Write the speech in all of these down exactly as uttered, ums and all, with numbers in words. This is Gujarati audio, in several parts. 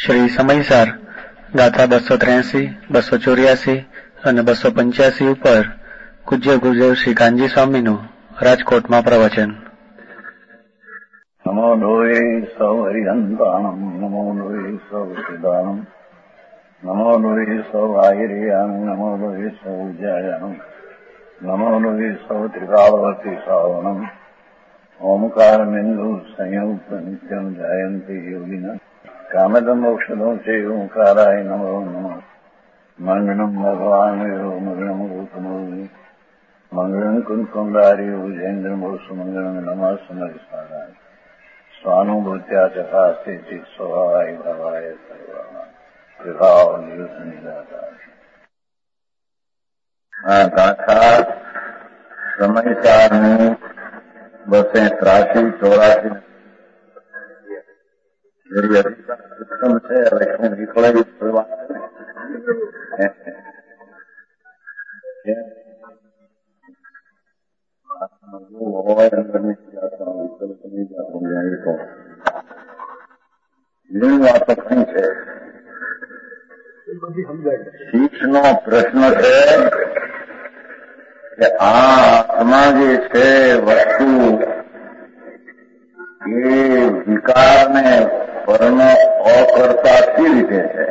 શ્રી સમયસાર ગાથા બસો ત્ર્યાસી, બસો ચોર્યાસી અને બસો પંચ્યાસી ઉપર પૂજ્ય ગુરુદેવ શ્રી કાનજી સ્વામીનું રાજકોટમાં પ્રવચન. નમો લોહે સૌ હરિહંતાણમ, નમો લોહે સૌ સિદાનમ, નમો લોહે સૌ આયર્યાન, નમો લોહે સૌ જયાનમ, નમો લોહે સૌ ત્રિકાવતી સાવનમ, ઓમકાર બિંદુ સંયુક્ત નિત્યમ જયંતિ યોગિના કામદમ ઔષધો છે ઓંકારાય નમો નમઃ. મંગળમ ભગવાન મંગળમ ગૌતમોની મંગળમ કુંકુંડારી વિજેન્દ્રમો સુમંગળમ નમઃ સમરિસારાય સ્વાનુભૂત્યા ચકાસ્તે ચિત સ્વભાવાય ભાવાય સર્વાના વિભાવ નિયુત નિરાકાર. આ ગાથા સમયસારની બસે ત્રાસી ચોરાસી ઉત્તમ છે. હવે હું નીકળાયું ફરવા હોય અંદરની વાતો કઈ છે. શીખનો પ્રશ્ન છે કે આ આત્મા જે છે વસ્તુ એ વિકારને પરનો અકર્તા સી રીતે છે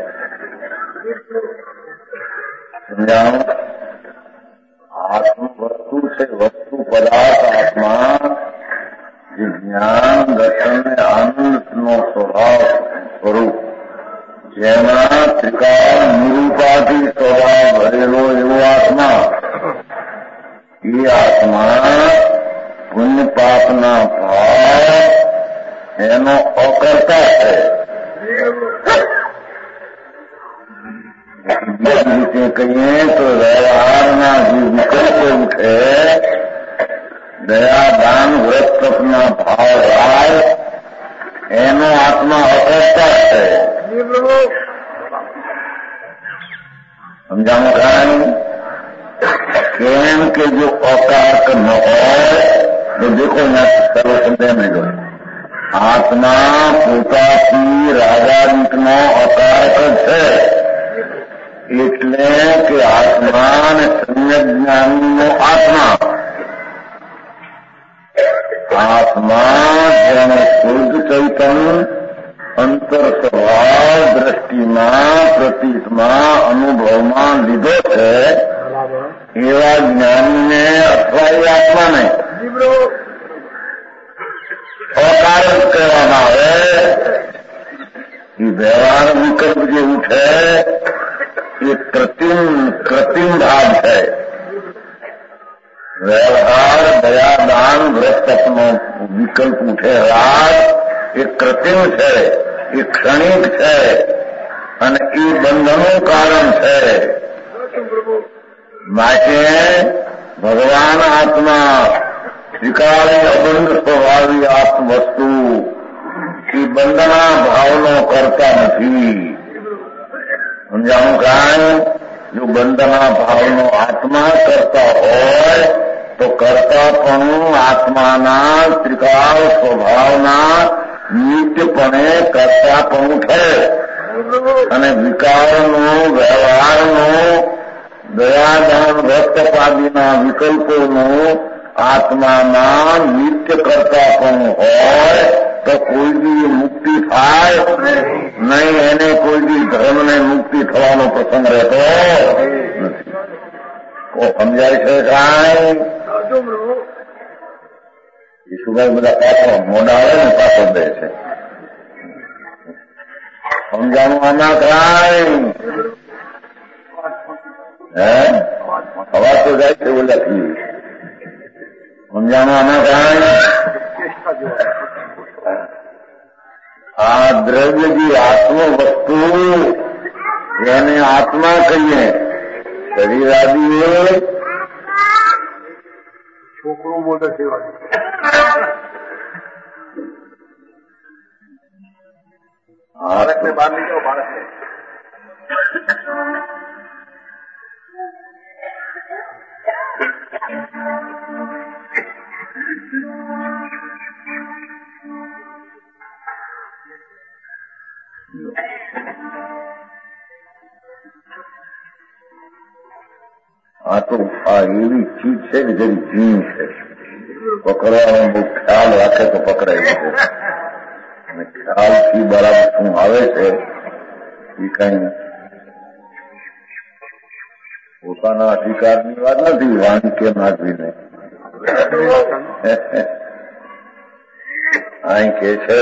સમજાણું. આત્મ વસ્તુ છે, વસ્તુ પદાર્થ આત્મા જે જ્ઞાન દર્શન આનંદનો સ્વભાવ સ્વરૂપ જેના ત્રિકાળ નિરૂપાથી સ્વભાવ ભરેલો એવો આત્મા, એ આત્મા પુણ્ય પાપના ભાવ એનો અકર્તા છે. બીજી રીતે કહીએ તો વ્યવહારના જે વિકલ્પો ઉઠે, દયા દાન વ્રત તપના ભાવ રાય, એનો આત્મા અકર્તા છે. સમજાણું કાંઈ? કેમ કે જો અકાર્ક ન હોય તો દેખો સર્વ સંદેહ નહીં હોય. આત્મા પોતાથી રાજાદીકનો અકાર્ક છે, એટલે કે આત્મા અને સમ્યક જ્ઞાનીનો આત્મા. આત્મા જેને શુદ્ધ ચૈતન અંતર સ્વભાવ દ્રષ્ટિમાં પ્રતીતમાં અનુભવમાં લીધો છે, એવા જ્ઞાનીને અથવા એ આત્માને અકારક કહેવામાં આવે. એ વ્યવહાર વિકલ્પ જે ઉઠે એ કૃત્રિમ કૃત્રિમ ભાગ છે. વ્યવહાર દયા દાન વ્રત તપનો વિકલ્પ ઉઠે રાગ, એ કૃત્રિમ છે, એ ક્ષણિક છે અને એ બંધનનું કારણ છે. માટે ભગવાન આત્મા વિકારી અબંધ સ્વભાવી આત્મ વસ્તુ એ બંધના ભાવનો કરતા નથી. સમજાણું કાંઈ? જો બંધના ભાવનો આત્મા કરતા હોય તો કરતાપણું આત્માના ત્રિકાળ સ્વભાવના નિત્યપણે કરતાપણું છે અને વિકારનું વ્યવહારનું દયાદાન વ્રતપાદીના વિકલ્પોનું આત્માના નિત્ય કરતાપણું હોય તો કોઈ દી મુક્તિ થાય નહીં. એને કોઈ દી ધર્મને મુક્તિ થવાનો પ્રસંગ રહેતો નથી. સમજાય છે કાંઈ? ઈશુભાઈ બધા પાછો મોડા આવે ને પાછો દે છે. સમજાણું આમાં કાંઈ? હે અવાજ તો જાય છે ઓલાથી. સમજાણું આમાં કાંઈ? આ દ્રવ્ય જે આત્મ વસ્તુ એને આત્મા કહીએ. શરીર આદિ છોકરું બોલે છે બાળકને બહાર નીકળો. બાળકને આ તો આ એવી ચીજ છે કે જેની જીન છે, પકડવાનો બહુ ખ્યાલ રાખે તો પકડાય છે, અને ખ્યાલથી બરાબર શું આવે છે એ કઈ પોતાના અધિકારની વાત નથી. વાણી કે માધવીને અહીં કે છે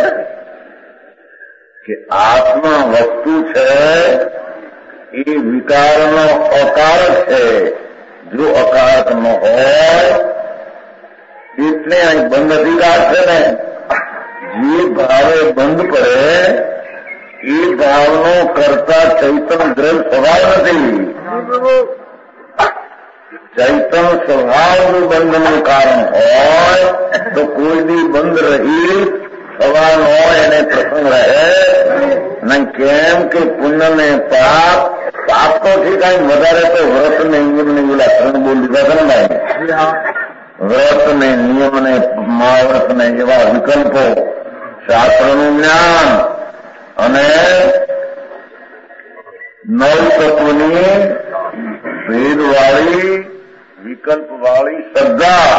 કે આત્મા વસ્તુ છે એ વિકારનો અકારક છે. જો અકારક ન હોય એટલે અહીં બંધ અધિકાર છે ને, જે ભાવે બંધ પડે એ ભાવનો કરતા ચૈતન દ્રવ સ્વભાવ નથી. ચૈતન સ્વભાવનું બંધનું કારણ હોય તો કોઈ બી બંધ રહી સવાલ હોય એને પ્રસંગ રહે નહીં. કેમ કે પુણ્ય ને પાપ, પાપ તો ઠીક કઈ વધારે તો વ્રત ને નિયમ ને બોલા ત્રણ બોલ દીધા છે ને ભાઈ. વ્રત ને નિયમ ને મહાવ્રત ને એવા વિકલ્પો, શાસ્ત્રનું જ્ઞાન અને નવ તત્વની ભેદવાળી વિકલ્પવાળી શ્રદ્ધા,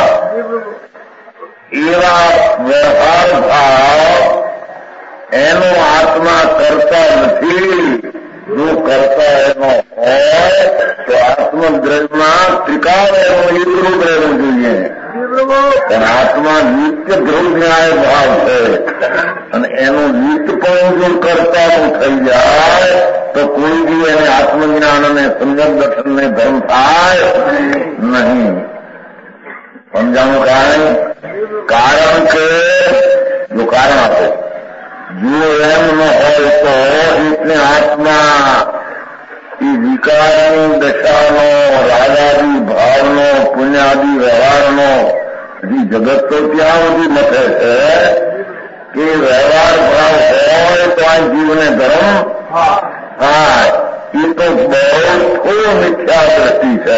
એવા વ્યવહાર ભાવ એનો આત્મા કરતા નથી. જો કરતા એનો હોય તો આત્મદ્રવ્યમાં ત્રિકાળ એનો એકરૂપ રહેવું જોઈએ. પણ આત્મા નિત્ય ધ્રુવ ન્યાય ભાવ છે અને એનું નિત્યપણું જો કરતાનું થઈ જાય તો કોઈ બી એને આત્મજ્ઞાન અને સમ્યક દર્શનને ધર્મ થાય નહીં. સમજાણું કાંઈ? કારણ કે જો કારણ આપો, જો એમ ન હોય તો એટલે આત્મા એ વિકારની દશાનો, રાગાદી ભાવનો, પુણ્યાદી વ્યવહારનો હજી જગત તો ત્યાં સુધી મથે છે કે વ્યવહાર ભાવ હોય તો આ જીવને ધર્મ હા એ તો બહુ થોડો મિથ્યા દ્રષ્ટિ છે.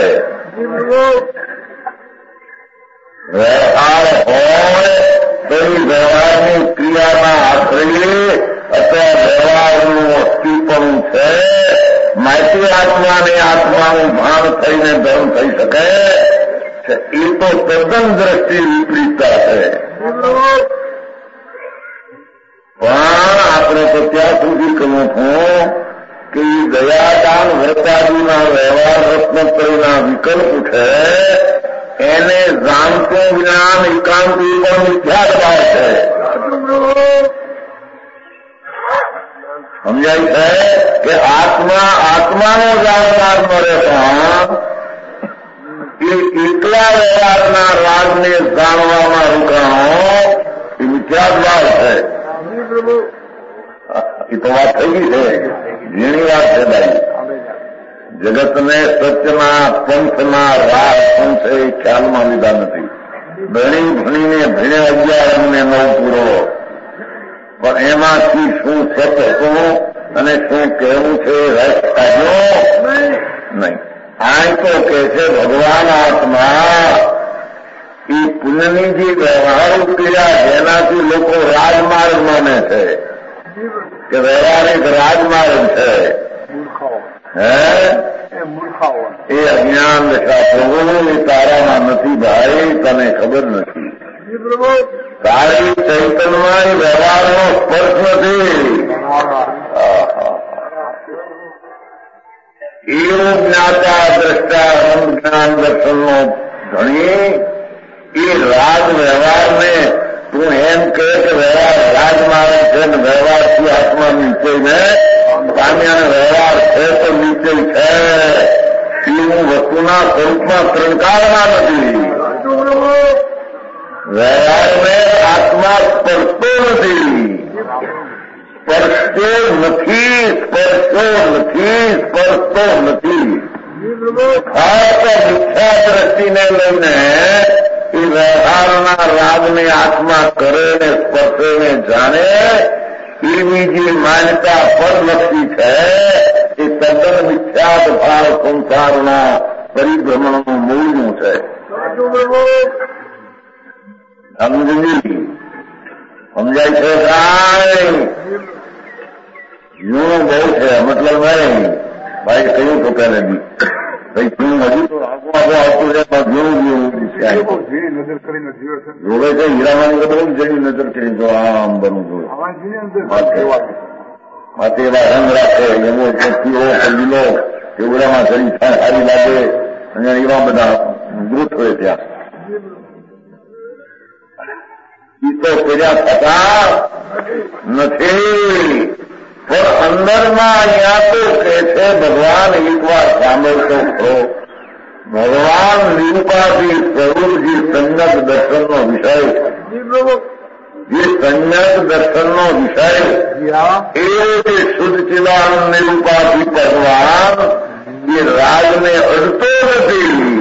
વ્યવહાર હોય તો એ વ્યવહારની ક્રિયાના આશ્રયે અથવા વ્યવહારનું અસ્તિત્વનું છે. માહિતી આત્માને આત્માનું ભાન થઈને ધર્મ થઈ શકે છે. એ તો તદ્દન દ્રષ્ટિ વિપરીતતા છે. પણ આપણે તો ત્યાં સુધી કહું છું કે દયાદાન વ્રતાદિના વ્યવહાર રત્નત્રયના વિકલ્પ છે એને જાણતું જ્ઞાન એકાંતી પણ મિથ્યાત્મા છે. સમજાય છે કે આત્મા આત્માનો જાણનાર મળે પણ એ એકલા વ્યવહારના રાજને જાણવામાં રોકાણો એ મિથ્યાત્મા છે. એ તો વાત થઈ ગઈ છે, ઘણી વાત છે ભાઈ. જગતને સત્યના પંથના રાહ શું છે એ ખ્યાલમાં લીધા નથી. ભણી ભણીને ભણે અગિયાર અને નવ પૂરો, પણ એમાંથી શું સત્ય શું અને શું કહેવું છે રસ કાઢ્યો નહીં. આ તો કે છે ભગવાન આત્મા એ પુણ્યની જે વ્યવહારો ક્રિયા જેનાથી લોકો રાજમાર્ગ માને છે કે વ્યવહારિક રાજમાર્ગ છે, હે એ અજ્ઞાન દશા પ્રભુ એ તારામાં નથી ભાઈ, તને ખબર નથી. તારી ચૈતનમાં એ વ્યવહારનો સ્પર્શ નથી. એવું જ્ઞાતા દ્રષ્ટા જ્ઞાન દર્શનનો ધણી એ રાજ વ્યવહારને તું એમ કહે કે વ્યવહાર રાજમાર્ગ છે ને વ્યવહારથી આત્મા નીચે ને પામ્યા વ્યવહાર છે તો નીચે છે એવું વસ્તુના સ્વરૂપમાં ત્રણકારમાં નથી. વ્યવહારને આત્મા સ્પર્શતો નથી, સ્પર્શતો નથી, સ્પર્શતો નથી, સ્પર્શતો નથી. ખાસ મિથ્યા દ્રષ્ટિને લઈને એ વ્યવહારના રાગને આત્મા કરે ને સ્પર્શે ને જાણે એવી જે માન્યતા પરલક્ષી છે એ તદ્દન મિથ્યાત ભાવ સંસારના પરિભ્રમણનું મૂળનું છે. સમજી સમજાય છે કાંઈ? यूं બહુ છે મતલબ નહીં ભાઈ કહ્યું તો પહેલે બી ભાઈ તું હજુ તો આગો આગો આવતું રહે પણ જેવું જેવું જોવે છે હીરામાની તો બહુ જેવી નજર કરી તો આમ બનવું જોઈએ માથે એવા રંગ રાખે એવો વ્યક્તિઓ લીલો એવડામાં શરીર સારી લાગે અને એવા બધા ગ્રુપ હોય ત્યાં એ તો પેલા થતા નથી પણ અંદરમાં અહીંયા તો કહે છે ભગવાન એકવાર સાંભળતો ખરો ભગવાન નિરૂપાથી સ્વરૂપજી સંજ્ઞક દર્શનનો વિષય જે સંજ્ઞક દર્શનનો વિષય એ જે શુદ્ધ ચિદાનંદ નિરૂપાથી ભગવાન એ રાજને અડતો નથી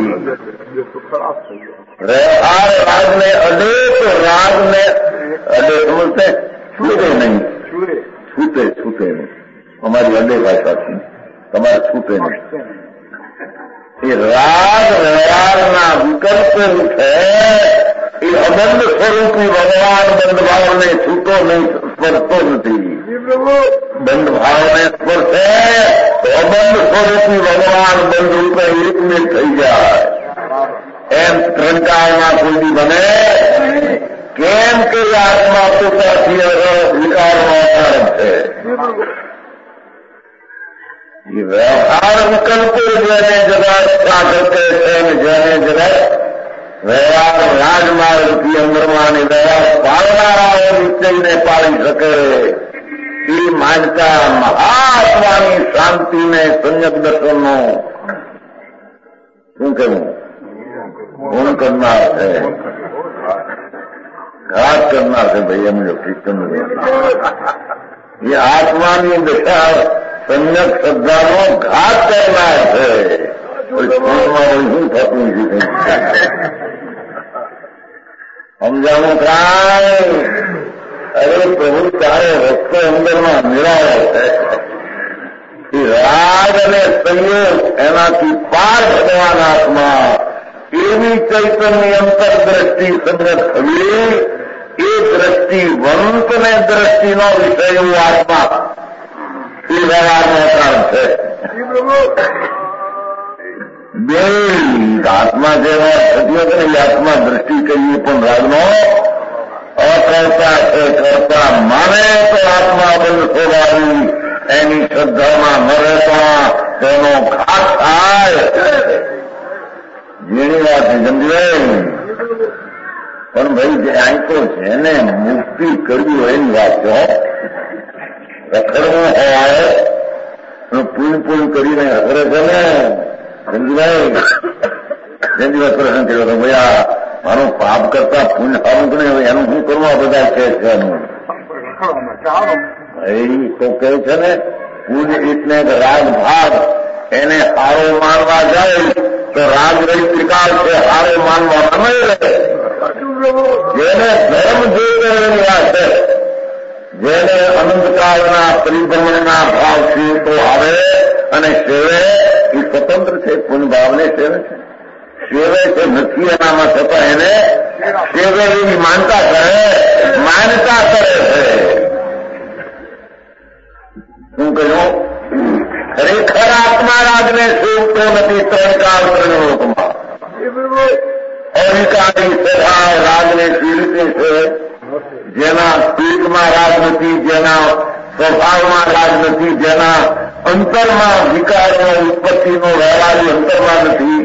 આ રાજને અડે તો રાજને અડે સમજते છૂટે નહીં છૂટે છૂટે નહીં અમારી અડે ભાષાથી તમારે છૂટે નહીં એ રાગ વ્યવહારના વિકલ્પો છે એ અબંધ સ્વરૂપી ભગવાન બંધ ભાવને છૂટો નહીં સ્પર્શતો નથી બંધ ભાવને સ્પર્શે તો અબંધ સ્વરૂપી ભગવાન બંધ રૂપે એકમિત થઈ જાય એમ ત્રણકાળમાં કોઈ બને કેમ કે આત્મા પોતાથી વિકારનો આધાર છે એ વ્યવહાર વિકલ્પો જેને જગત સાગર કહે છે જેને જગત વ્યવહાર રાજમાર્ગથી અંદરમાં વ્યવહાર પાળનારાઓ નિશ્ચયને પાળી શકે એ માનતા મહાત્માની શાંતિને સંયમ દર્શનનો શું કહેવું ગુણ કરનાર છે ઘાત કરનાર છે ભાઈ એમ જો કીર્તન એ આત્માની દશા સંયક શ્રદ્ધાનો ઘાત કરનાર છે છોડમાં શું થતું નથી સમજાવું કાંઈ અરે પ્રભુ તારે રસ્તો અંદરમાં મેળાયો છે એ રાગ અને સંયોગ એનાથી પાર ભગવાન આત્મા એવી ચૈતન્ય અંતરદ્રષ્ટિ સંગત થવી એ દ્રષ્ટિવંતને દ્રષ્ટિનો વિષય એવું આત્મા એ વ્યવહારનો કારણ છે બે આત્મા જેવા થતી હતી ને આત્મા દ્રષ્ટિ કહીએ પણ રાજનો અકર્તા છે કરતા માને તો આત્મા બંધ સ્વભાવી એની શ્રદ્ધામાં ન રહેતા તેનો ઘાત થાય જેની વાત સમજાય પણ ભાઈ અહીં તો જેને મુક્તિ કરવી હોય એની વાત છે રખડવું હોય પૂન પૂન કરીને રખડે છે ને સમજાય જેની વાત પ્રશ્ન કર્યો હતો ભાઈ આ મારું પાપ કરતા પૂન સારું કે નહીં એનું શું કરવું આ બધા કહે છે એનું એ તો કહે છે ને પૂન એટલે રાગ ભાગ એને હારો માનવા જાય તો રાગ રહી ત્રિકાળ છે હારો માનવામાં નહીં રહે જેને ધર્મ જોઈ વાત છે જેને અનંતકાળના પરિભ્રમણના ભાવથી તો આવે અને સેવે એ સ્વતંત્ર છે પુણ્ય ભાવને સેવે છે સેવે છે નથી એનામાં છતાં એને સેવે એવી માનતા કરે માનતા કરે છે શું કહ્યું ખરેખર આત્મા રાજને સેવતો નથી ત્રણ કાળ ત્રણ લોકમાં અધિકારી સ્વભાવ રાજને પીડિતે છે જેના પીઠમાં રાજ નથી જેના સ્વભાવમાં રાજ નથી જેના અંતરમાં વિકારનો ઉત્પત્તિનો વ્યવહારી અંતરમાં નથી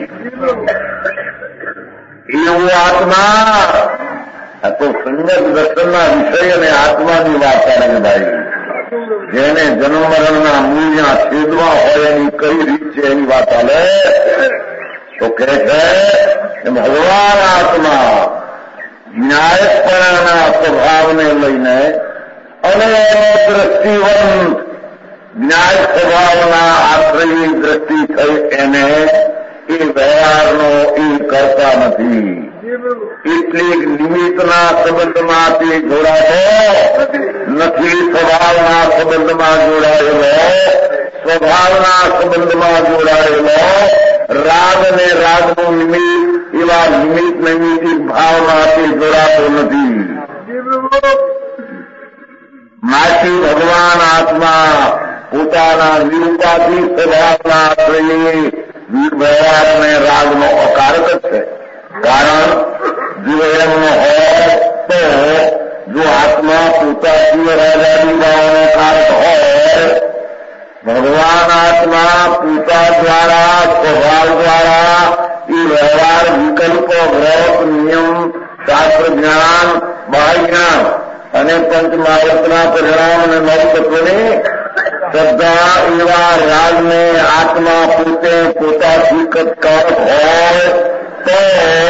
એવું આત્મા આ તો સંગત દર્શનના વિષય અને આત્માની વાત કરે છે ભાઈ જેને જન્મ મરણના મૂળના છેદમાં હોય એની કઈ રીત છે એની વાત ચાલે તો કહે છે કે ભગવાન આત્મા ન્યાયપણાના સ્વભાવને લઈને અને એનો દ્રષ્ટિવંત ન્યાય સ્વભાવના આશ્રયની દ્રષ્ટિ થઈ એને એ વ્યવહારનો એ કરતા નથી એટલે નિમિત્તના સંબંધમાંથી જોડાતો નથી સ્વભાવના સંબંધમાં જોડાયેલો સ્વભાવના સંબંધમાં જોડાયેલો રાગ અને રાગનું નિમિત્ત એવા નિમિત્ત નૈમિતિક ભાવમાંથી જોડાતો નથી માથી ભગવાન આત્મા પોતાના નિરૂપાથી સ્વભાવના આશ્રયે વ્યવહાર અને રાગનો અકારક જ છે. કારણ જો એમનો હોય તો જો આત્મા પોતાથી રાજાની ભાવનો કારક હોય, ભગવાન આત્મા પોતા દ્વારા સ્વભાવ દ્વારા એ વ્યવહાર વિકલ્પ વ્રત નિયમ શાસ્ત્ર જ્ઞાન બાહ્ય જ્ઞાન અને પંચમહાભૂતના પરિણામ અને નવતત્વની શ્રદ્ધા એવા રાજને આત્મા પોતે પોતાથી કારક હોય તો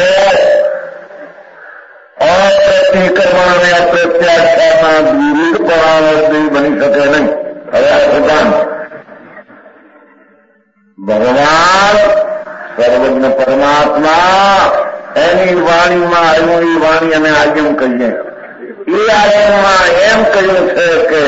અપ્રતિક્રમણ અને અપ્રત્યાખ્યાના વિરુદ્ધ પરાવર્તી બની શકે નહીં. હવે આ સિદ્ધાંત ભગવાન સર્વજ્ઞ પરમાત્મા એની વાણીમાં એની વાણી અને આજ્ઞમ કહીએ એ આજ્ઞમાં એમ કહ્યું છે કે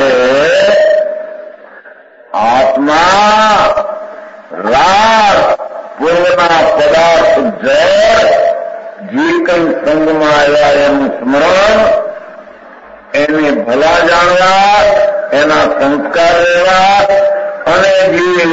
આત્મા રાગ પૂર્વના પદાર્થ જળ જે કંઈ સંગમાં આવ્યા એનું સ્મરણ, એને ભલા જાણવા, એના સંસ્કાર લેવા અને જે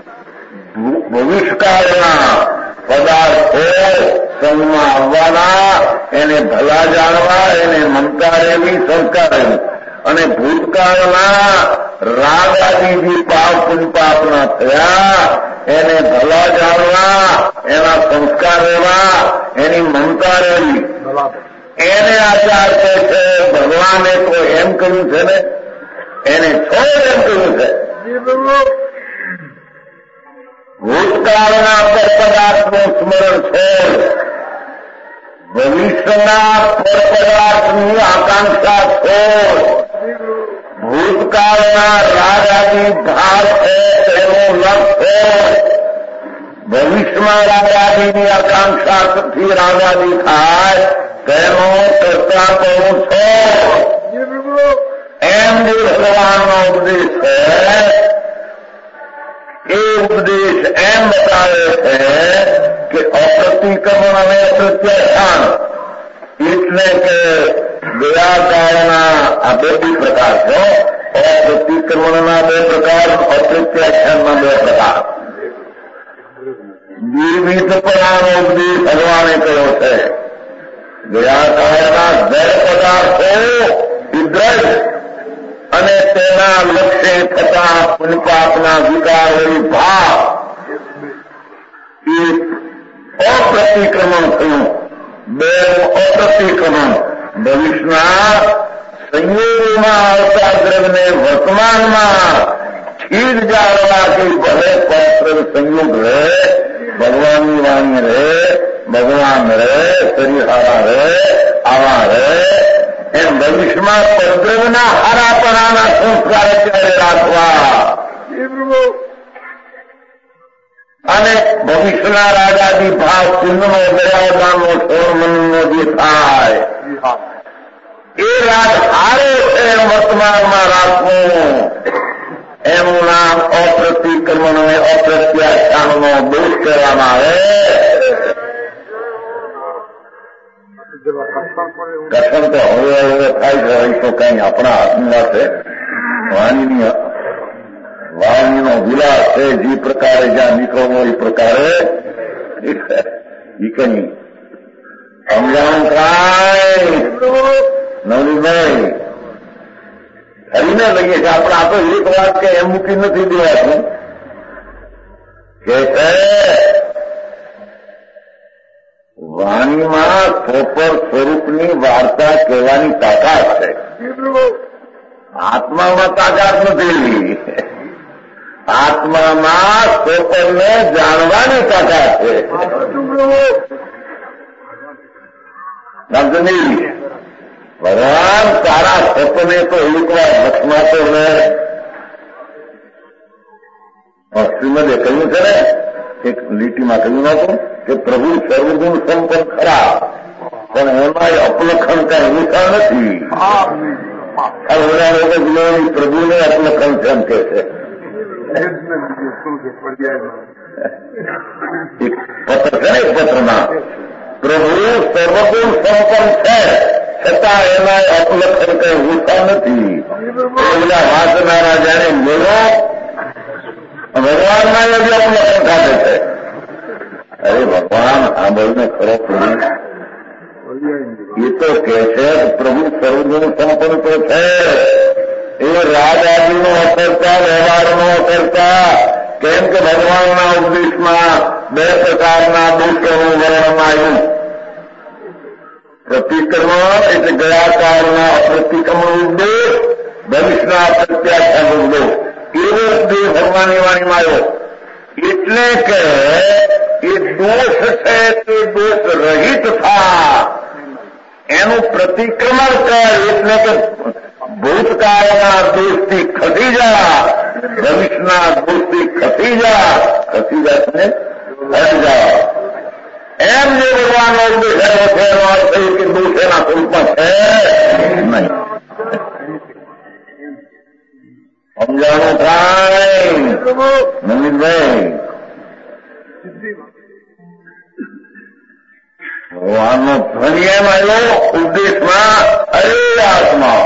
ભવિષ્યકાળના પદાર્થો સંગમાં આવવાના એને ભલા જાણવા, એને મમતા રહેવી, સંસ્કાર રહેવી અને ભૂતકાળના રાગ આદિ જે પાપ પુણ્યપાપના થયા એને ભલા જાણવા, એના સંસ્કાર રહેવા, એની મમતા રહેવી, એને આચાર કહે છે. ભગવાને તો એમ કહ્યું છે ને, એને છોડ એમ કહ્યું છે. ભૂતકાળના પરપદાર્થનું સ્મરણ છોડ, ભવિષ્યના પરપદાર્થની આકાંક્ષા છોડ, ભૂતકાળના રાગ આદિ ભાવ છે તેનું લક્ષ્ય છોડ, ભવિષ્યમાં રાગ આદિની આકાંક્ષાથી રાગ આદિ થાય તેનો કરતા કહું છોડ. એમ જે ભગવાનનો ઉપદેશ છે એ ઉપદેશ એમ બતાવે છે કે અપ્રતિક્રમણ અને અપ્રત્યાખ્યાન એટલે કે ગયા કાળના આ બે પ્રકાર છે. અપ્રતિક્રમણના બે પ્રકાર, અપ્રત્યાખ્યાનના બે પ્રકાર. નિર્મિતપણાનો ઉપદેશ ભગવાને કર્યો છે. ગયા કાળના જળ પદાર્થો વિદ્રજ અને તેના લક્ષ્ય થતા પુણ્યપાપના વિકારોની ભાવ એ અપ્રતિક્રમણ થયું. બે અપ્રતિક્રમણ ભવિષ્યના સંયોગોમાં આવતા દ્રવ્યને વર્તમાનમાં સ્થિર જાળવાથી ભલે પવિત્ર સંયોગ રહે, ભગવાનની વાણી રહે, ભગવાન રહે, શરીરહારા રહે, આવા રહે, એમ ભવિષ્યમાં પરદ્રવ્યના હારાપણાના સંસ્કાર અત્યારે રાખવા અને ભવિષ્યના રાજાદી ભાવ ચિહ્નનો દયાદાનનો છોડ મનનો જે થાય એ રાગ હારો છે વર્તમાનમાં રાખવું. એનું નામ અપ્રતિક્રમણ અને અપ્રત્યાખ્યાનનો દોષ કહેવામાં આવે. કથન તો હવે હવે થાય છે, એ તો કઈ આપણા હાથની વાત છે. વાણીની વાણીનો વિલાસ છે, જે પ્રકારે જ્યાં નીકળવો એ પ્રકારે એ કઈ સમજાણું કાંઈ નવનીભાઈ ફરીને લઈએ છીએ. આપણે આ તો એક વાત કે એમ મૂકી નથી દેવાતું કે વાણીમાં સોપર સ્વરૂપની વાર્તા કહેવાની તાકાત છે. આત્મામાં તાકાત નથી. આત્મામાં સોપરને જાણવાની તાકાત છે. સમજની ભગવાન તારા સપને તો એક વાર લક્ષમાં તો લે. શ્રીમદે કહ્યું છે ને, એક લીટીમાં કહ્યું નતું કે પ્રભુ સર્વગુણ સંપન્ન ખરા, પણ એમાં અપલખન કઈ ઊંચા નથી. પ્રભુને અપલખન છે એમ કે છે. એક પત્ર છે ને, એક પત્રમાં પ્રભુ સર્વગુણ સંપન્ન છે છતાં એના અપલખન કઈ ઊંચા નથી. પેલા વાંચનારા જાણે મેળો વાણીમાં જ અવલોકન થાય છે. અરે ભગવાન આ બોલને ખરો પ્રભુ એ તો કે છે પ્રભુ સર્વગુણ સંપન્ન તો છે. એ રાજ આદિનો અકર્તા વ્યવહારનો અકર્તા. કેમ કે ભગવાનના ઉપદેશમાં બે પ્રકારના દોષોનું વર્ણન આવ્યું. પ્રતિક્રમણ એટલે ગયા કાળના અપ્રતિક્રમણ ઉપદેશ, ભવિષ્યના પ્રત્યાખ્યાન ઉપદેશ. એવો ઉપદેશ ભગવાનની વાણીમાં આવ્યો. એટલે કે એ દોષ છે તે દોષ રહિત થા એનું પ્રતિક્રમણ કર. એટલે કે ભૂતકાળના દોષથી ખસી જા, ભવિષ્યના દોષથી ખસી જા, ખસી જા ને હટી જા. એમ જે ભગવાનનો ઉપદેશ આવ્યો છે એનો અર્થ એ કે દોષ એના સ્વરૂપમાં છે નહીં. સમજાણું થાય નમિતભાઈ? ભગવાનનો ધ્વનિ એમ આવ્યો ઉપદેશમાં, અરે આત્મા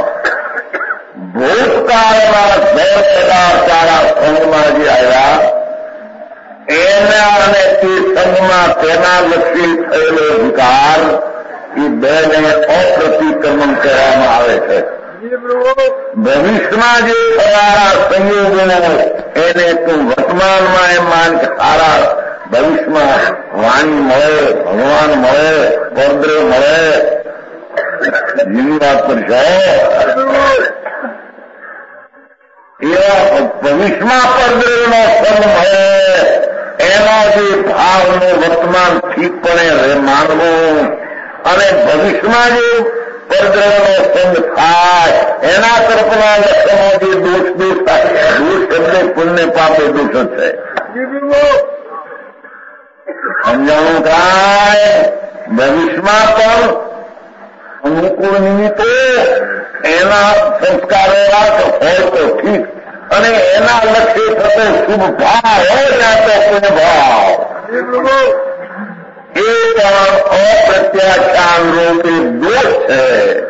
ભૂતકાળમાં બે પદાર્થ તારા સંગમાં જે આવ્યા એના અને તે સંગમાં તેના લક્ષી થયેલો વિકાર એ બેને અપ્રતિક્રમણ કહેવામાં આવે છે. ભવિષ્યમાં જે થવાના સંયોગો એને તું વર્તમાનમાં એમ માન કે સારા ભવિષ્યમાં વાણી મળે, ભગવાન મળે, પૌદ્ર મળે. જેની વાત કરશો એવા ભવિષ્યમાં પૌદ્રનો સંગ મળે એનો જે ભાવનું વર્તમાન ઠીકપણે માનવું અને ભવિષ્યમાં જે પરદ્રવનો સંગ થાય એના તરફના લક્ષણો જે દોષ દોષ થાય. દોષ એટલે પુણ્ય પાપે દોષ જ છે. સમજાણું થાય? ભવિષ્યમાં પણ અનુકૂળ નિમિત્તો એના સંસ્કારો હોય તો ઠીક, અને એના લક્ષ્ય થતો શુભ ભાવ હોય ત્યાં તો પુણ્ય ભાવ એ પણ અપ્રત્યાખ્યાન રૂપે દોષ છે.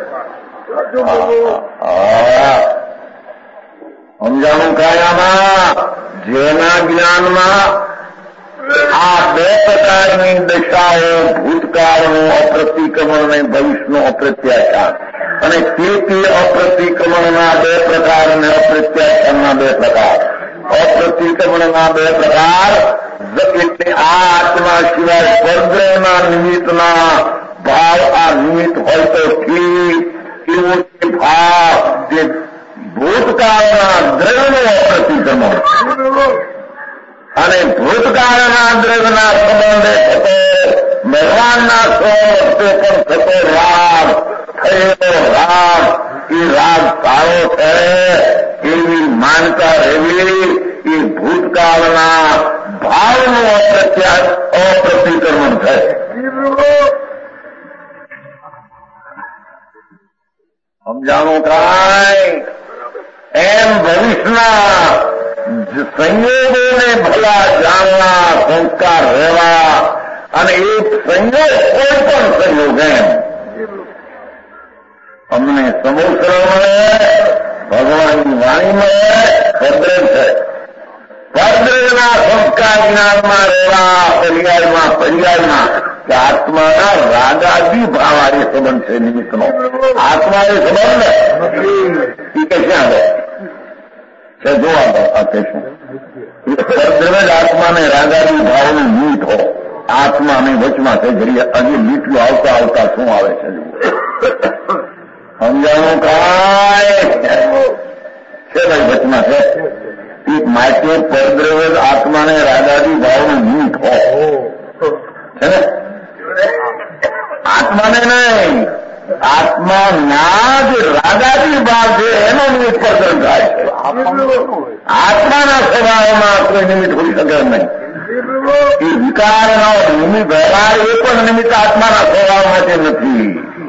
સમજાણું કાયામાં જેના જ્ઞાનમાં આ બે પ્રકારની દશાઓ ભૂતકાળનું અપ્રતિક્રમણ અને ભવિષ્યનું અપ્રત્યાખ્યાન અને તે તે અપ્રતિક્રમણના બે પ્રકાર અને અપ્રત્યાખ્યાનના બે પ્રકાર. અપ્રતિક્રમણના બે પ્રકાર એટલે આ આત્મા સિવાય પરદ્રવના નિમિત્તના ભાવ આ નિમિત્ત હોય તો ઠીક, એવો તે ભાવ જે ભૂતકાળના દ્રવ્યનું અપ્રતિક્રમણ અને ભૂતકાળના દ્રવ્યના સંબંધે થતો ભગવાનના સ્વરૂપે પણ થતો રાગ થયેલો રાગ એ રાગ સારો છે એવી માનતા રહેવી એ ભૂતકાળના ભાવનું અપ્રતિક્રમણ છે. સમજાણું કાંઈ? એમ ભવિષ્યના સંયોગોને ભલા જાણવા, સંસ્કાર રહેવા અને એક સંયોગ કોઈ પણ સંયોગ એમ અમને સમૂહ મળે, ભગવાનની વાણી મળે, ભદ્ર છે. ભદ્રના સંસ્કાર જ્ઞાનમાં રહેવા પર્યાયમાં પર્યાયમાં કે આત્માના રાગાદી ભાવ આ સંબંધ છે નિમિત્તનો. આત્મા એ સંબંધ ને એ કે ક્યાં આવે છે જોવા આ કહેશું. ભદ્ર જ આત્માને રાગાદી ભાવનું નિમિત્ત હો. આત્માને વચમાં છે ઘડી હજી લીટલું આવતા આવતા શું આવે છે સમજાણું કાંઈ છે ભાઈ વચમાં છે એક માટે પરદ્રવ્ય આત્માને રાગાદી ભાવનું નિમિત્ત હો છે ને. આત્માને નહીં, આત્માના જે રાગાદી ભાવ છે એનો નિમિત્ત પરદ્રવ્ય થાય છે. આત્માના સ્વભાવમાં કોઈ નિમિત્ત હોઈ શકે નહીં. એ વિકારનો નિમિત્ત વ્યવહાર એ પણ નિમિત્ત આત્માના સ્વભાવ માટે નથી.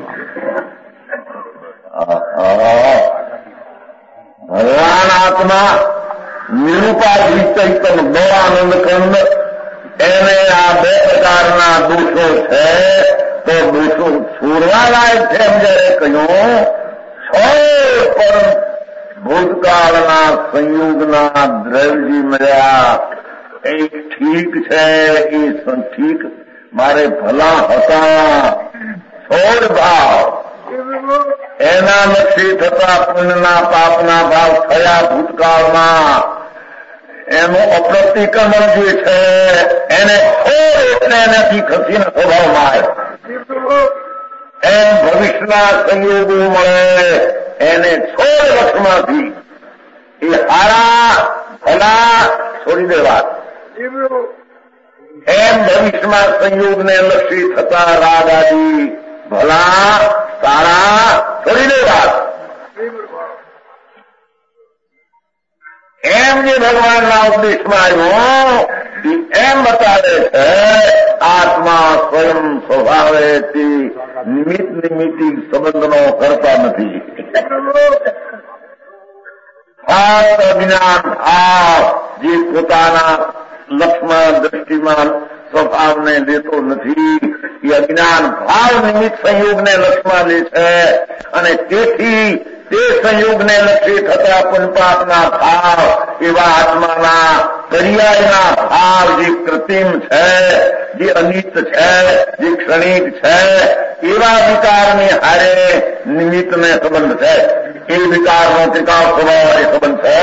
ભગવાન આત્મા નિરૂપાધિ ચૈતન્ય ગૌરાનંદ કંદ એને આ બે પ્રકારના દોષો છે તો દોષો છોડવા લાયક છે એમ જયારે કહ્યું છો પણ ભૂતકાળના સંયોગના દ્રવ્યજી મળ્યા એ ઠીક છે, એ ઠીક મારે ભલા હતા, છોડ ભાવ એના લક્ષી થતા પુણ્યના પાપના ભાવ થયા ભૂતકાળમાં, એનું અપ્રતિક્રમણ જે છે એને છોડ એટલે એનાથી ખસીને સ્વભાવમાં આવે. એમ ભવિષ્યના સંયોગો મળે એને છોડ વશમાંથી એ હારા ભલા છોડી દેવા. એમ ભવિષ્યમાં સંયોગને લક્ષી થતા રાગ આદિ ભલા સારા છોડી દેવા. એમ જે ભગવાનના ઉપદેશમાં આવ્યો એમ બતાવે છે આત્મા સ્વયં સ્વભાવેથી નિમિત્ત નિમિત્તિક સંબંધનો કરતા નથી. ખાસ અજ્ઞાન ભાવ જે પોતાના લક્ષમાં દ્રષ્ટિમાં સ્વભાવને લેતો નથી, એ અજ્ઞાન ભાવ નિમિત્ત સંયોગને લક્ષમાં લે છે અને તેથી તે સંયોગને લક્ષી થતા પુણ્યપાપના ભાવ એવા આત્માના પર્યાયના ભાવ જે કૃત્રિમ છે, જે અનિત છે, જે ક્ષણિક છે, એવા વિકારની હારે નિમિત્તને સંબંધ છે. એ વિકારનો ત્રિકાળ સ્વભાવ એ સંબંધ છે.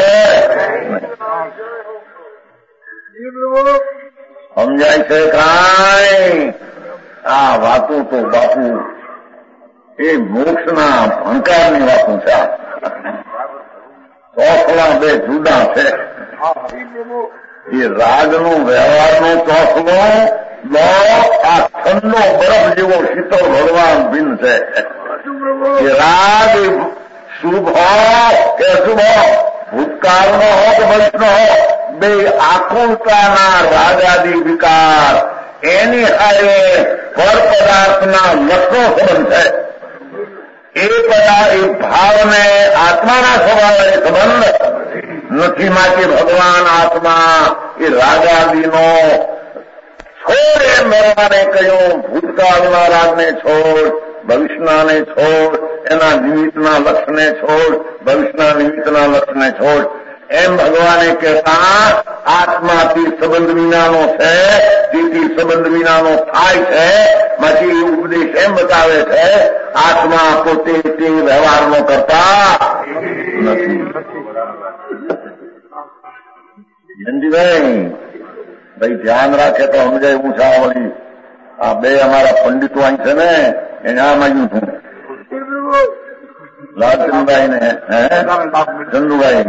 સમજાય છે કાંઈ? આ વાતો તો બાપુ એ મોક્ષના ભણકારની વાતો છે. ચોસલા બે જુદા છે. એ રાજનો વ્યવહારનો ચોસલો લો, આ ઠંડો બરફ જેવો શીતળ ભગવાન ભિન્ન છે. એ રાગ શુભ હો કે અશુભ હો, ભૂતકાળનો હો કે ભવિષ્યનો હો, બે આકુલતાના રાગાદી વિકાર એની હારે પર પદાર્થના લક્ષનો સંબંધ છે. એ પદાર્થ એ ભાવને આત્માના સ્વભાવે સંબંધ નથી. માટે ભગવાન આત્મા એ રાગાદીનો છોડ એમ ભગવાને કહ્યું, ભૂતકાળના રાગને છોડ, ભવિષ્યનાને છોડ, એના નિમિત્તના લક્ષને છોડ, ભવિષ્યના નિમિત્તના લક્ષને છોડ. એમ ભગવાને કહેતા આત્માથી સંબંધ વિનાનો છે, તેથી સંબંધ વિનાનો થાય છે. માંથી એ ઉપદેશ એમ બતાવે છે આત્મા પોતે તે વ્યવહારનો કરતા નથી. જયંતિભાઈ ભાઈ ધ્યાન રાખે તો સમજાય એવું છે. વળી આ બે અમારા પંડિતો અહીં છે ને એને આ માગ્યું છું, લાલચંદભાઈ ને હે ચંદુભાઈ.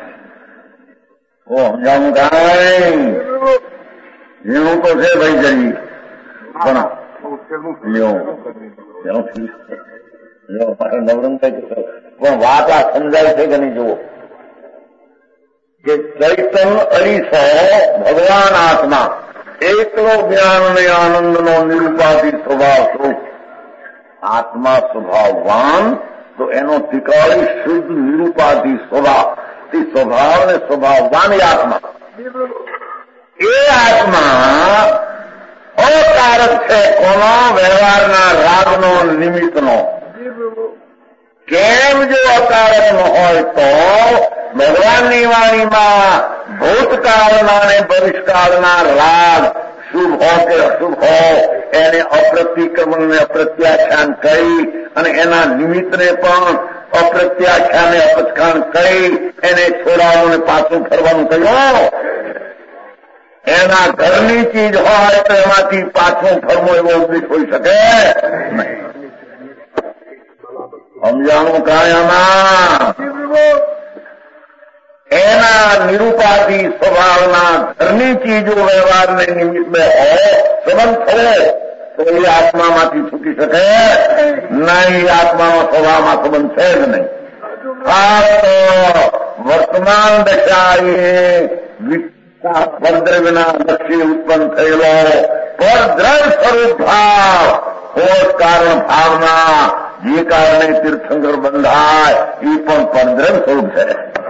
ઓ સમજાવું કાંઈ એવું તો છે ભાઈ જરી, પણ નવરંગભાઈ પણ વાત આ સમજાય છે કે નહીં જુઓ કે ચૈતન અરીસો ભગવાન આત્મા એકલો જ્ઞાન અને આનંદનો નિરૂપાધિ સ્વભાવ સ્વરૂપ. આત્મા સ્વભાવવાન તો એનો ત્રિકાળી શુદ્ધ નિરૂપાધિ સ્વભાવ, તે સ્વભાવ ને સ્વભાવવાન એ આત્મા. એ આત્મા અકારક છે. કોનો? વ્યવહારના રાગનો નિમિત્તનો. કેમ જો અકારક ન હોય તો ભગવાનની વાણીમાં ભૂતકાળના અને ભવિષ્યકાળના રાગ શુભ હો કે અશુભ હો એને અપ્રતિક્રમણ ને અપ્રત્યાખ્યાન કરી અને એના નિમિત્તને પણ અપ્રત્યાખ્યાન ને અપસ્ખાન કરી એને છોડાવવાનું ને પાછું ફરવાનું કહ્યું. એના ઘરની ચીજ હોય તો એમાંથી પાછું ફરવું એવો ઉપદેશ હોઈ શકે નહીં. સમજાણું કાંઈ આમાં? એના નિરૂપાધિ સ્વભાવના ઘરની ચીજો વ્યવહારને નિમિત્તે હોય સંબંધ થયો તો એ આત્મામાંથી છૂટી શકે નહીં. આત્માનો સ્વભાવમાં સંબંધ છે જ નહીં. ખાસ તો વર્તમાન દશા એ પરદ્રવ્યના લક્ષ્ય ઉત્પન્ન થયેલો પરદ્રવ્ય સ્વરૂપ ભાવ કોષ કારણ ભાવના જે કારણે તીર્થંકર બંધાય એ પણ પરદ્રવ્ય સ્વરૂપ છે.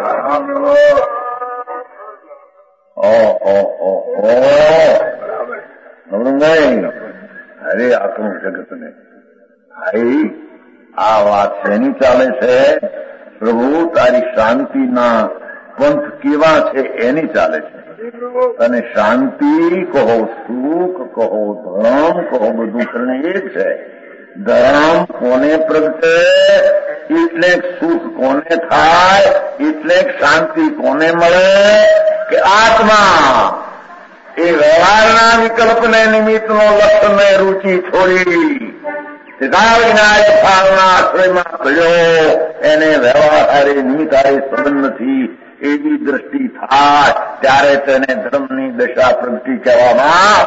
નવરંગભાઈ અરે આખું જગતને ભાઈ આ વાત શેની ચાલે છે? પ્રભુ તારી શાંતિના પંથ કેવા છે એની ચાલે છે. અને શાંતિ કહો, સુખ કહો, ધર્મ કહો, બધું કરીને એ જ છે. ધર્મ કોને પ્રગટે એટલે સુખ કોને થાય, એટલે શાંતિ કોને મળે કે આત્મા એ વ્યવહારના વિકલ્પને નિમિત્તનો લક્ષ્યને રૂચિ છોડી સિદ્ધાર્થ વિનાયક ભાવના આશ્રયમાં ગયો એને વ્યવહાર હારે નિમિત્ત હારે સંબંધ નથી એવી દ્રષ્ટિ થાય ત્યારે તેને ધર્મની દશા પ્રગતિ કહેવામાં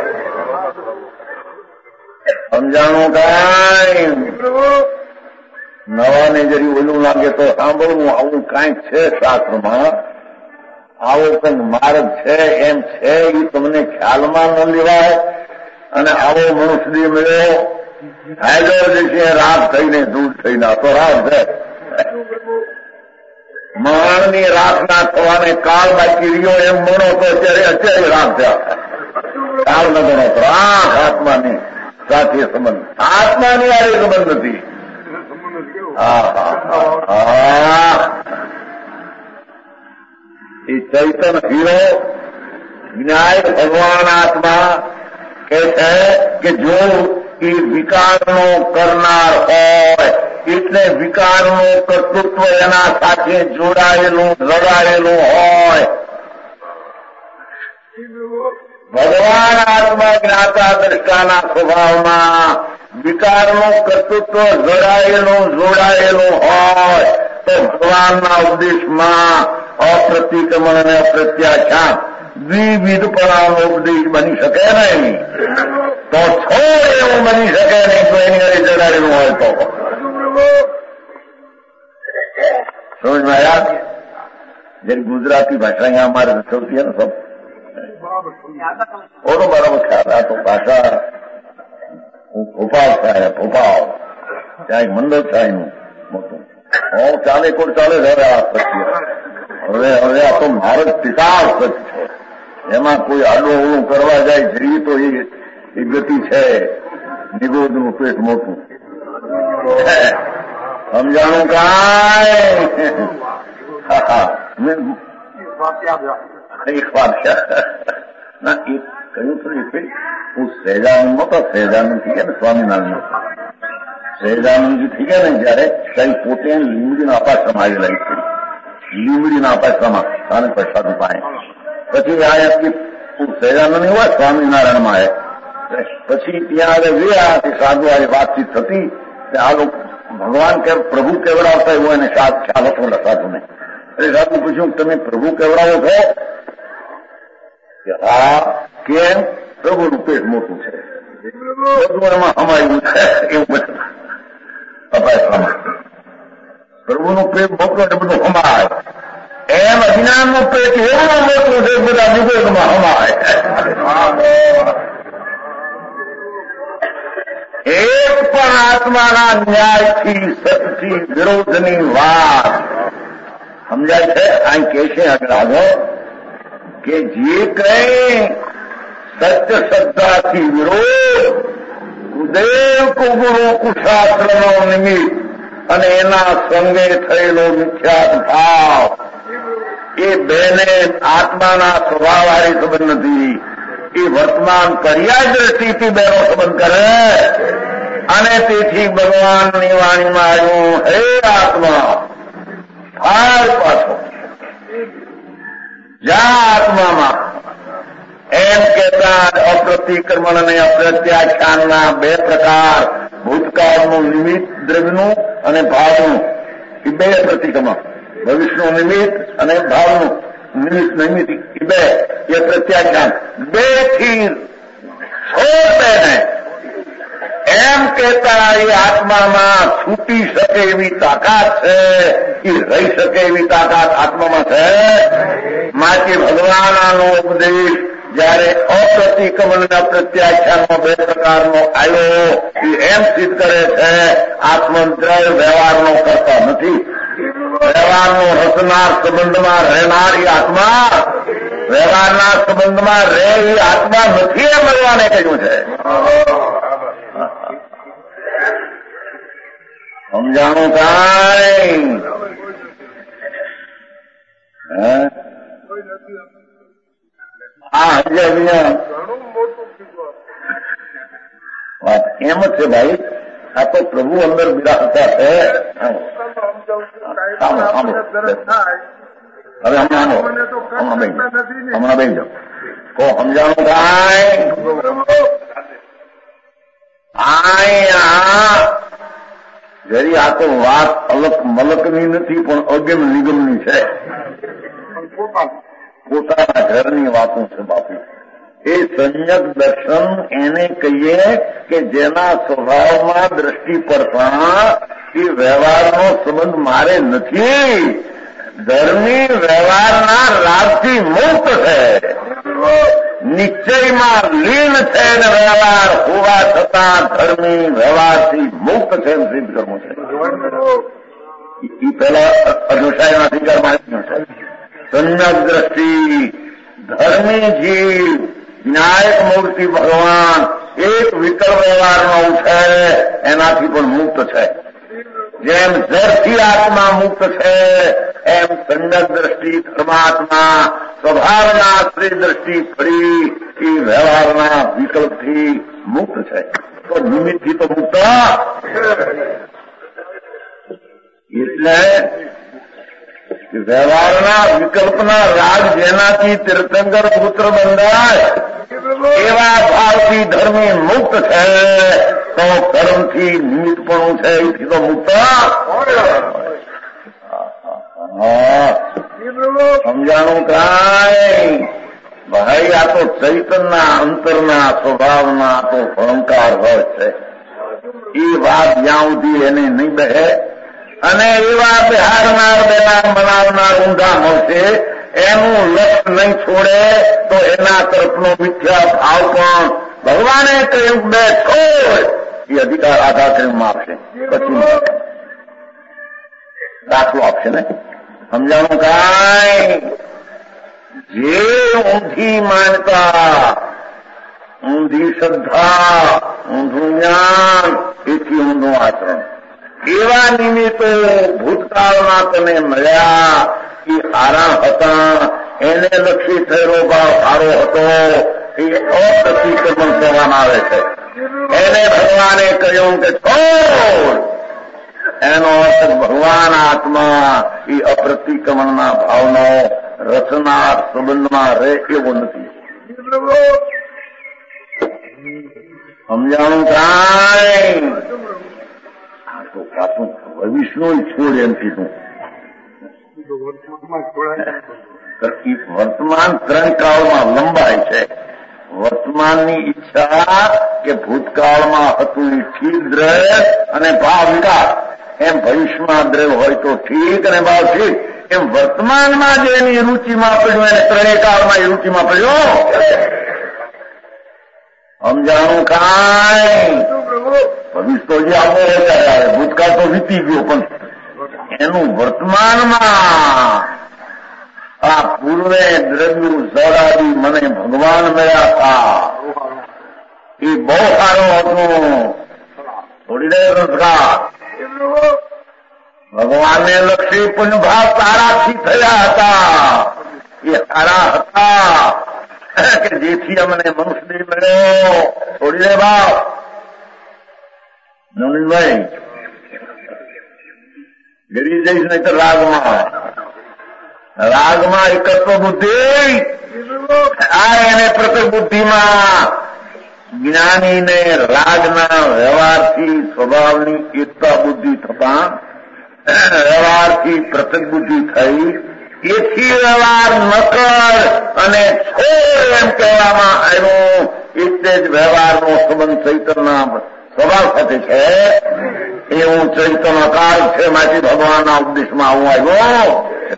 સમજાણું. કાંઈ નવાને જરી ઓલું લાગે તો સાંભળવું આવું કાંઈક છે શાસ્ત્રમાં, આવો કંઈક માર્ગ છે એમ છે એ તમને ખ્યાલમાં ન લેવાય. અને આવો મનુષ્ય મળ્યો હાજર જશે રાત થઈને દૂર થઈને તો રાત છે. મરણની રાતના થવાને કાળ બાકી રહ્યો એમ મણો તો અત્યારે અત્યારે રાત થયા. કાળ ન ગણો તો આંખ આત્માની સાથે સંબંધ, આત્માની આ સંબંધ નથી. એ ચૈતન હીરો વિનાયક ભગવાન આત્મા કે છે કે જો એ વિકારનો કરનાર હોય એટલે વિકારનું કર્તૃત્વ એના સાથે જોડાયેલું લગાડેલું હોય. ભગવાન આત્મા જ્ઞાતા દ્રષ્ટાના સ્વભાવમાં વિકારનું કર્તૃત્વ જોડાયેલું જોડાયેલું હોય તો ભગવાનના ઉપદેશમાં અપ્રતિક્રમણ અને અપ્રત્યાખ્યાન દ્વિવિધપણાનો ઉપદેશ બની શકે નહીં. તો છોડ એવું બની શકે નહીં તો એની ઘરે જોડાયેલું હોય તો સમજમાં યાદ. જયારે ગુજરાતી ભાષા અહીંયા અમારે રચવતી ને સબ ઓનો બરાબર ખ્યાલ. આ તો ભાષા ભોપાલ થાય, ભોપાલ ત્યાં મંડળ થાય એનું મોટું હું ચાલે કોણ ચાલે હવે આ સત્ય. હવે હવે આ તો ભારત પિતાળ સત્ય છે, એમાં કોઈ આડું અવળું કરવા જાય જઈએ તો એ ગતિ છે. નિગોદનું પેટ મોટું સમજાણું કાંઈ. એક વાત છે ના એ કહ્યું હતું હું સહેજાનંદમાં તો સહેજાનંદ થઈ ગયા ને સ્વામિનારાયણ સહેજાનંદજી થઈ ગયા ને જયારે કઈ પોતે લીમડીના અપાશ્રમ આવેલા છે. લીમડીના અપાશ્રમમાં સ્થાનિક પ્રસાદ પાસે પછી આયાથી સહેજાનંદ હોય સ્વામિનારાયણમાં આવે પછી ત્યાં આગળ ગયા કે સાધુ આ વાતચીત થતી આ લોકો ભગવાન કે પ્રભુ કેવડાવતા એવું એને ખ્યાલ હતો સાધુને. એટલે સાધુ પૂછ્યું તમે પ્રભુ કેવડાવો છો કે હા કેમ? પ્રભુનું પેટ મોટું છે બધું એમાં હમાયું છે એવું બધું અપાશ્રમમાં પ્રભુનું પેટ મોટું એટલે બધું હમાય એમ અજ્ઞાનનું પેટ એવું મોટું છે બધા નિવેદમાં હમાય. એક પણ આત્માના ન્યાયથી સતથી વિરોધની વાત સમજાય છે. અહીં કે છે આગળ આગળ કે જે કઈ સત્ય શ્રદ્ધાથી વિરોધ ગુરુદેવ કુગુરુ કુશાસ્ત્રનો નિમિત્ત અને એના સંગે થયેલો મિથ્યાત ભાવ એ બેને આત્માના સ્વભાવવાળી સંબંધ નથી. એ વર્તમાન કર્યા દ્રષ્ટિથી બેનો સંબંધ કરે અને તેથી ભગવાનની વાણીમાં આવ્યું હે આત્મા હાલ પાછો જા આત્મામાં એમ કહેતા અપ્રતિક્રમણ અને અપ્રત્યાખ્યાનના બે પ્રકાર ભૂતકાળનું નિમિત્ત દ્રવ્યનું અને ભાવનું એ બે પ્રતિક્રમણ ભવિષ્યનું નિમિત્ત અને ભાવનું નિમિત્ત નિમિત્ત એ બે એ પ્રત્યાખ્યાન બે થી છોડ બેને એમ કહેતા એ આત્મામાં છૂટી શકે એવી તાકાત છે, એ રહી શકે એવી તાકાત આત્મામાં છે. માટે ભગવાન આનો ઉપદેશ જયારે અપ્રતિક્રમણના પ્રત્યાખ્યાનમાં બે પ્રકારનો આવ્યો એ એમ સિદ્ધ કરે છે આત્મદ્રય વ્યવહારનો કરતા નથી. વ્યવહારનો રસનાર સંબંધમાં રહેનાર એ આત્મા વ્યવહારના સંબંધમાં રહે એ આત્મા નથી એ ભગવાને કહ્યું છે. સમજાણું કાંઈ હે હા હજી અહીંયા વાત એમ જ છે ભાઈ. આ તો પ્રભુ અંદર બિરાજતા છે. હવે હમણાં હમણાં બેન હમણાં બેન જાઓ કો સમજાણું કાંઈ આ જરી આ તો વાત અલક મલકની નથી પણ અગમ નિગમની છે. પોતાના ઘરની વાતો છે બાપુ. એ સંયક દર્શન એને કહીએ કે જેના સ્વભાવમાં દ્રષ્ટિ પડતા એ વ્યવહારનો સંબંધ મારે નથી. ધર્મી વ્યવહારના રાગથી મુક્ત છે, નિશ્ચયમાં લીન છે અને વ્યવહાર હોવા છતાં ધર્મી વ્યવહારથી મુક્ત છે એમ સિદ્ધ કરવું છે. એ પહેલા અધોષાયના અધિકારમાં છે. સંયક દ્રષ્ટિ ધર્મી જીવ વિનાયક મૂર્તિ ભગવાન એક વિકલ્પ વ્યવહારનો છે એનાથી પણ મુક્ત છે. જેમ જળથી આત્મા મુક્ત છે એમ સંયક દ્રષ્ટિ ધર્માત્મા સ્વભાવના શ્રી દ્રષ્ટિ ફરી એ વ્યવહારના વિકલ્પથી મુક્ત છે. તો નિમિત્તથી તો મુક્ત એટલે વ્યવહારના વિકલ્પના રાગ જેનાથી તીર્થંકર પુત્ર બંધાય એવા ભાવથી ધર્મી મુક્ત છે. તો કર્મથી નિમિત્તપણું છે એથી તો મુક્ત સમજાણું કાંઈ ભાઈ. આ તો ચૈતનના અંતરના સ્વભાવના તો અહંકાર હોય છે. એ વાત જ્યાં સુધી એને નહીં બેહે અને એવા બિહારનાર બેના બનાવનાર ઊંધા મળશે એનું લક્ષ્ય નહીં છોડે તો એના તરફનો મિથ્યા ભાવ પણ ભગવાને કહ્યું બે છોડ એ અધિકાર આધા ક્રમમાં આપશે. પછી દાખલો આપશે ને સમજાણું કાંઈ. જે ઊંધી માનતા ઊંધી શ્રદ્ધા ઊંધું જ્ઞાન એથી ઊંધું આચરણ એવા નિમિત્તો ભૂતકાળમાં તને મળ્યા એ સારા હતા. એને લક્ષી થયેલો ભાવ સારો હતો એ અપ્રતિક્રમણ કહેવામાં આવે છે. એને ભગવાને કહ્યું કે છોડ. એનો અર્થ ભગવાન આત્મા એ અપ્રતિક્રમણના ભાવનો રચના સંબંધમાં રહે એવો નથી. સમજાણું કાંઈ. પાછું ભવિષ્યનો છોડ એમ કીધું. વર્તમાન ત્રણ કાળમાં લંબાય છે. વર્તમાનની ઈચ્છા કે ભૂતકાળમાં હતું એ ઠીક દ્રવ્ય અને ભાવ વિકાસ એમ ભવિષ્યમાં દ્રવ્ય હોય તો ઠીક અને ભાવ ઠીક એમ વર્તમાનમાં જે એની રૂચિમાં પડ્યું એને ત્રણેય કાળમાં એ રૂચિમાં પડ્યો. સમજાણું કાંઈ. ભવિષ્ય તો જે આપો આવે ભૂતકાળ તો વીતી ગયો પણ એનું વર્તમાનમાં આ પૂર્વે દ્રવ્યું જડાવી મને ભગવાન મળ્યા હતા એ બહુ સારો હતું. થોડી દેર સંસ્કાર ભગવાનને લક્ષી પુણ્ય ભાવ સારાથી થયા હતા. એ સારા હતા કે જેથી અમને મનુષ્ય મળ્યો. થોડી દે ભાવ નવનીભાઈ ગરી જઈશ નહીં તો રાગમાં રાગમાં એકત્વ બુદ્ધિ આ એને પ્રત્યેક બુદ્ધિમાં જ્ઞાનીને રાગના વ્યવહારથી સ્વભાવની એકતા બુદ્ધિ થતા વ્યવહારથી પ્રત્યેક બુદ્ધિ થઈ એથી વ્યવહાર નકર અને છોડ એમ કહેવામાં આવ્યું. એટલે જ વ્યવહારનો સંબંધ ચૈતનના સ્વભાવ સાથે છે. એવું ચૈતન અકાળ છે. માંથી ભગવાનના ઉપદેશમાં આવું આવ્યો.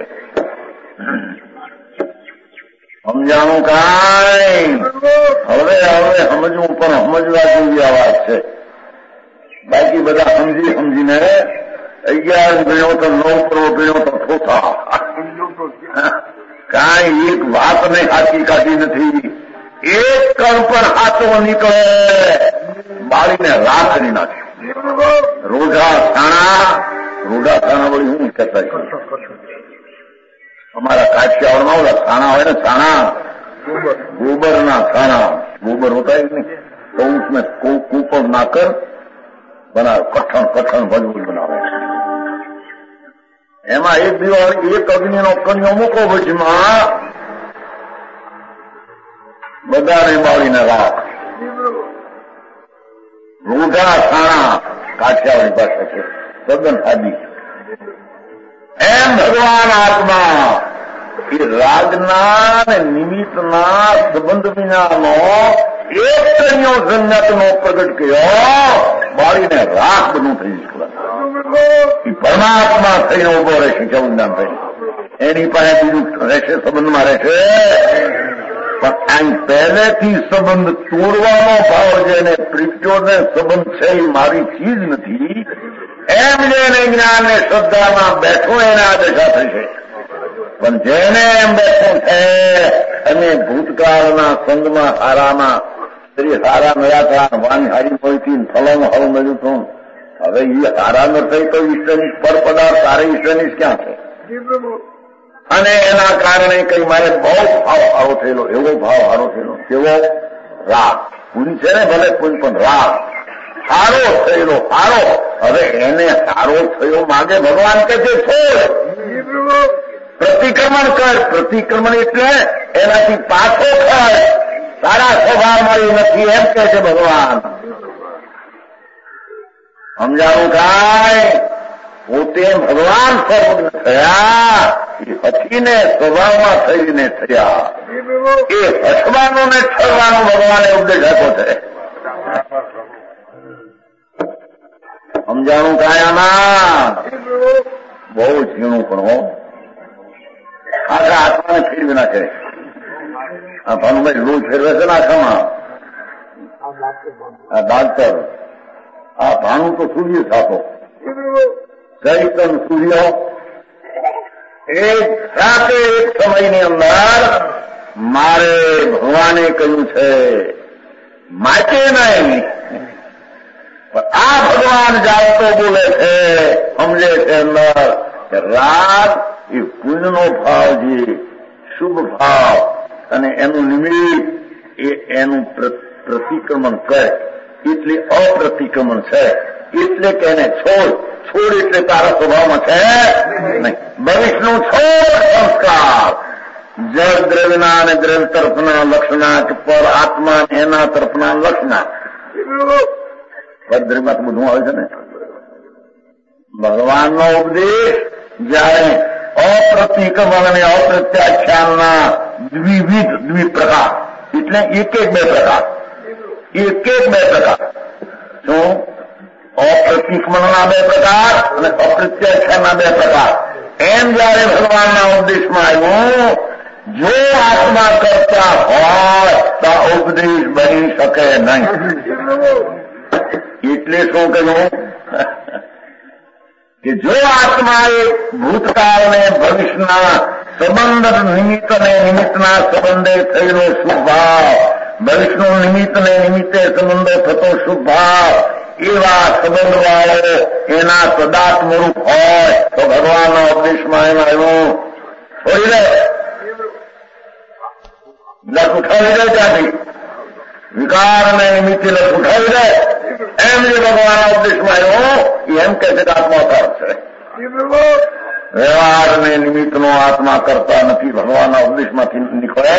સમજાણું કાંઈ. હવે હવે સમજવું પણ સમજવા જેવી આ વાત છે. બાકી બધા સમજી સમજીને અગિયાર ગણ્યો તો નવ કરો ગણ્યો તો થોથા. કાંઈ એક વાતને સાચી કાઢી નથી. એક કણ પણ સાચો નીકળે બાળીને રાત કરી નાખે. રોજા છાણા રોજા છાણા વળી હું કહેતા અમારા કાઠિયાવાડમાં ઓલા છાણા હોય ને, છાણા गोबर खाना, गोबर होता है नहीं, तो उसमें कुकर नाकर बना कठण कठण मजबूत बनावे. એમાં એક દિવસ એક અગ્નિનો કન્યો મૂકો વચમાં બધાને બાળીને રાખ. રૂઢા છાણા કાઠિયાવાડી પાસે છે, તદ્દન સાદી. એમ ભગવાન આત્મા એ રાજના ને નિમિત્તના સંબંધ વિનાનો એક કન્યો સંન્યાતનો પ્રગટ કર્યો, બાળીને રાખ બધું થઈ શકે. એ પરમાત્મા થઈને ઉભો રહેશે, ચૌદાન થઈ એની પાસે બીજું રહેશે, સંબંધમાં રહેશે. પણ આમ પહેલેથી સંબંધ તોડવાનો ભાવ જેને પ્રીત્યો ને સંબંધ છે એ મારી ચીજ નથી, એમ જેને જ્ઞાન ને શ્રદ્ધામાં બેઠો એને આ દશા થશે. પણ જેને એમ બેઠું છે અને ભૂતકાળના સંગમાં હારામાં સ્ત્રી હારા મળ્યા હતા, વાણી હારી મળતી, ફલાણું હારું મળ્યું હતું, હવે એ હારા ન થઈ તો ઈશ્વરની પર પદાર્થ તારે ઈશ્વરની ક્યાં છે? અને એના કારણે કઈ મારે બહુ ભાવ સારો થયેલો, એવો ભાવ સારો થયેલો, કેવો રાગ પુન છે ને, ભલે પુન પણ રાગ સારો થયેલો, સારો. હવે એને સારો થયો માગે ભગવાન કે છે છોડ, પ્રતિક્રમણ કર. પ્રતિક્રમણ એટલે એનાથી પાછો કર, સારા સ્વભાવ મળી નથી એમ કે છે ભગવાન. સમજાવું કાંઈ? પોતે ભગવાન સર્વજ્ઞ થયા, એ હઠીને સ્વભાવમાં થઈને થયા. એ હઠવાનું ને ઠરવાનું ભગવાને ઉપદેશ આપ્યો છે. સમજાણું કાંઈ? આમાં બહુ ઝીણું પણ હો, આખા આત્માને ફેરવી નાખે. આ ભાનુભાઈ લૂ ફેરવે છે ને આખામાં, આ ડાક્ટર, આ ભાણું તો સૂર્ય થતો ચૈતન સૂર્ય એક સાથે એક સમયની અંદર મારે ભગવાને કહ્યું છે માટે નહીં. આ ભગવાન જાણતો બોલે છે, સમજે છે અંદર કે રાગ એ પુણ્યનો ભાવ, જે શુભ ભાવ અને એનું નિમિત્ત એ એનું પ્રતિક્રમણ કરે, એટલે અપ્રતિક્રમણ છે. એટલે કે એને છોડ. છોડ એટલે તારા સ્વભાવમાં છે નહીં. ભવિષ્યનું છોડ સંસ્કાર, જળ દ્રવ્યના અને દ્રવ્ય તરફના લક્ષણા પર આત્મા એના તરફના લક્ષણા. દ્રવ્યમાં તો બધું આવે છે ને. ભગવાનનો ઉપદેશ જયારે અપ્રતિક્રમણ અને અપ્રત્યાખ્યાનના દ્વિવિધ દ્વિપ્રકાર, એટલે એક એક બે પ્રકાર, એક એક બે પ્રકાર. શું? અપ્રતિક્રમણના બે પ્રકાર અને અપ્રત્યાખ્યાનના બે પ્રકાર. એમ જયારે ભગવાનના ઉપદેશમાં આવ્યું, જો આત્મા કરતા હોય તો ઉપદેશ બની શકે નહીં. એટલે શું કહ્યું કે જો આત્મા એ ભૂતકાળને ભવિષ્યના સંબંધ નિમિત્ત ને નિમિત્તના સંબંધે થયેલો શુભ ભાવ, ભવિષ્યનું નિમિત્ત ને નિમિત્તે સંબંધો થતો શુભ ભાવ, એવા સંબંધ વાળો એના સદાત્મરૂપ હોય તો ભગવાનના ઉપદેશમાં એમ આવ્યું છોડી દે, લખ ઉઠાવી દે ત્યાંથી, વિકાર અને નિમિત્તે લખ ઉઠાવી દે. એમ જે ભગવાનના ઉપદેશમાં આવ્યો એમ કે છે કે આત્માકાર છે. વ્યવહાર ને નિમિત્તનો આત્મા કરતા નથી, ભગવાનના ઉપદેશમાંથી નીકળે.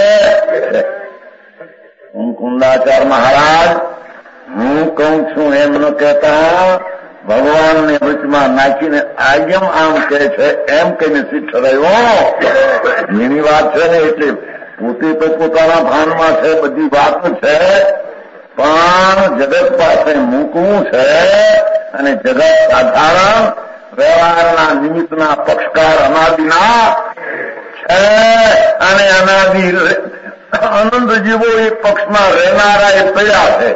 હું કુંદાચાર મહારાજ હું કહું છું એમ ન કહેતા, ભગવાનને વચમાં નાખીને આજમ આમ કહે છે એમ કહીને સિદ્ધ રહ્યો. એની વાત છે ને, એટલે પોતે તો પોતાના ભાનમાં છે, બધી વાત છે, પણ જગત પાસે મૂકવું છે. અને જગત સાધારણ વ્યવહારના નિમિત્તના પક્ષકાર અનાદિના છે, અને અનાદિ આનંદ જીવો એ પક્ષમાં રહેનારા એ તૈયાર છે.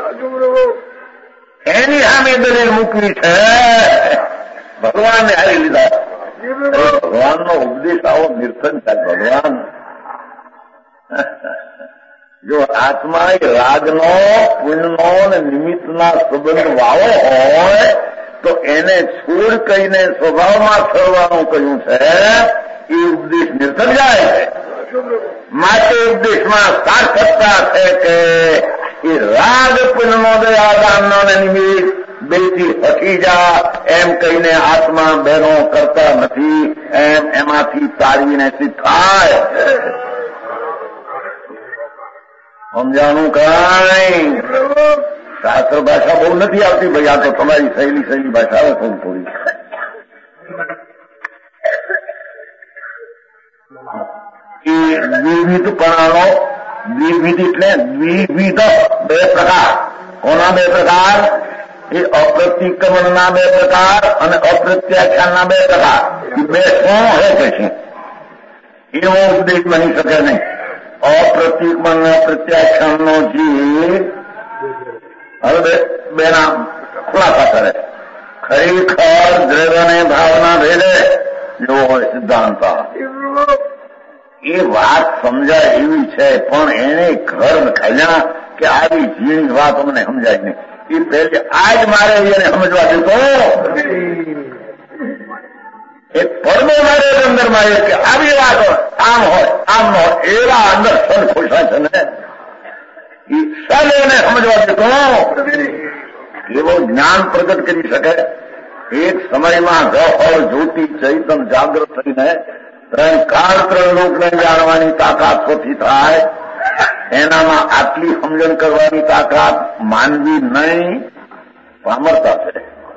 એની સામે દલીલ મૂકવી છે. ભગવાનને હારી લીધા. ભગવાનનો ઉપદેશ આવો નિર્થન છે. ભગવાન જો આત્મા એ રાગનો પુણ્યનો અને નિમિત્તના સંબંધ વાળો હોય તો એને છોડ કહીને સ્વભાવમાં છોડવાનું કહ્યું છે. એ ઉપદેશ નિર્થક જાય છે. માટે ઉપદેશમાં સાર્થકતા છે કે એ રાગ પુનનો દયાદાનનો નિમિત્ત બેથી હટી જા એમ કહીને આત્મા બહેનો કરતા નથી એમ એમાંથી તાળવીને સિદ્ધ થાય. સમજાણું કાંઈ શાસ્ત્ર ભાષા બહુ નથી આવતી ભાઈ, આ તો તમારી શૈલી શૈલી ભાષા આવે થોડી થોડી. એ દ્વિવિધપણાનો દ્વિવિધ એટલે દ્વિવિધ બે પ્રકાર. કોના બે પ્રકાર? એ અપ્રતિક્રમણના બે પ્રકાર અને અપ્રત્યાખ્યાનના બે પ્રકાર. એ બે શું હે કે છે એવો ઉપદેશ બની શકે નહીં. અપ્રતિક્રમણ અને પ્રત્યાખ્યાનનો જે હવે બેના ખુલાસા કરે. ખરેખર દ્રવ્ય અને ભાવના ભેદે જેવો હોય સિદ્ધાંત. એ વાત સમજાય એવી છે, પણ એને ઘર ખાલ્યા કે આવી ઝીણી વાત અમને સમજાય નહીં. એ પહેલી આજ મારે એને સમજવા દેતો એક પડદો મારે અંદર મારે કે આવી વાત હોય, આમ હોય આમ ન હોય, એવા અંદર સન ખુશા છે ને એ સન એને સમજવા દેતો એવો જ્ઞાન પ્રગટ કરી શકે. એક સમયમાં ગહળ જ્યોતિ ચૈતન જાગૃત થઈને ત્રણ કાળ ત્રણ લોકને જાણવાની તાકાત ઓછી થાય. એનામાં આટલી સમજણ કરવાની તાકાત માનવી નહીં, પામરતા છે.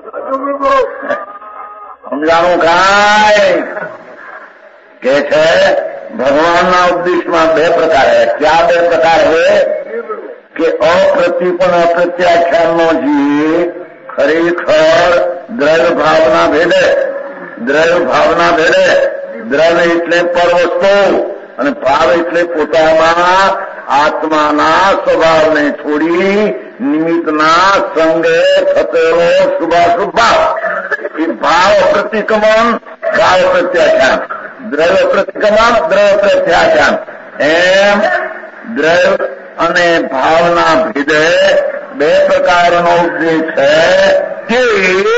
સમજાણું કાંઈ કે છે ભગવાનના ઉપદેશમાં બે પ્રકાર હે. ક્યાં બે પ્રકાર હે કે અપ્રતિપણ અપ્રત્યાખ્યાનનો જે ખરેખર દ્રવ્ય ભાવના ભેદે દ્રવ્ય ભાવના ભેદે દ્રવ્ય એટલે પર વસ્તુ અને ભાવ એટલે પોતામાં આત્માના સ્વભાવને છોડી નિમિત્તના સંગે થતેલો શુભાશુભ ભાવ. એ ભાવ પ્રતિક્રમણ ભાવ પ્રત્યાખ્યાન, દ્રવ્ય પ્રતિક્રમણ દ્રવ્ય પ્રત્યાખ્યાન એમ દ્રવ્ય અને ભાવના ભેદે બે પ્રકારનો ઉપદેશ છે જે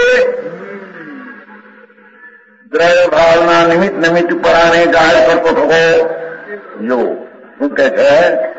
દ્રવ્ય ભાવના નિમિત્ત નિમિત્ત પરાને જાહેર કરતો થકો. જો શું કે છે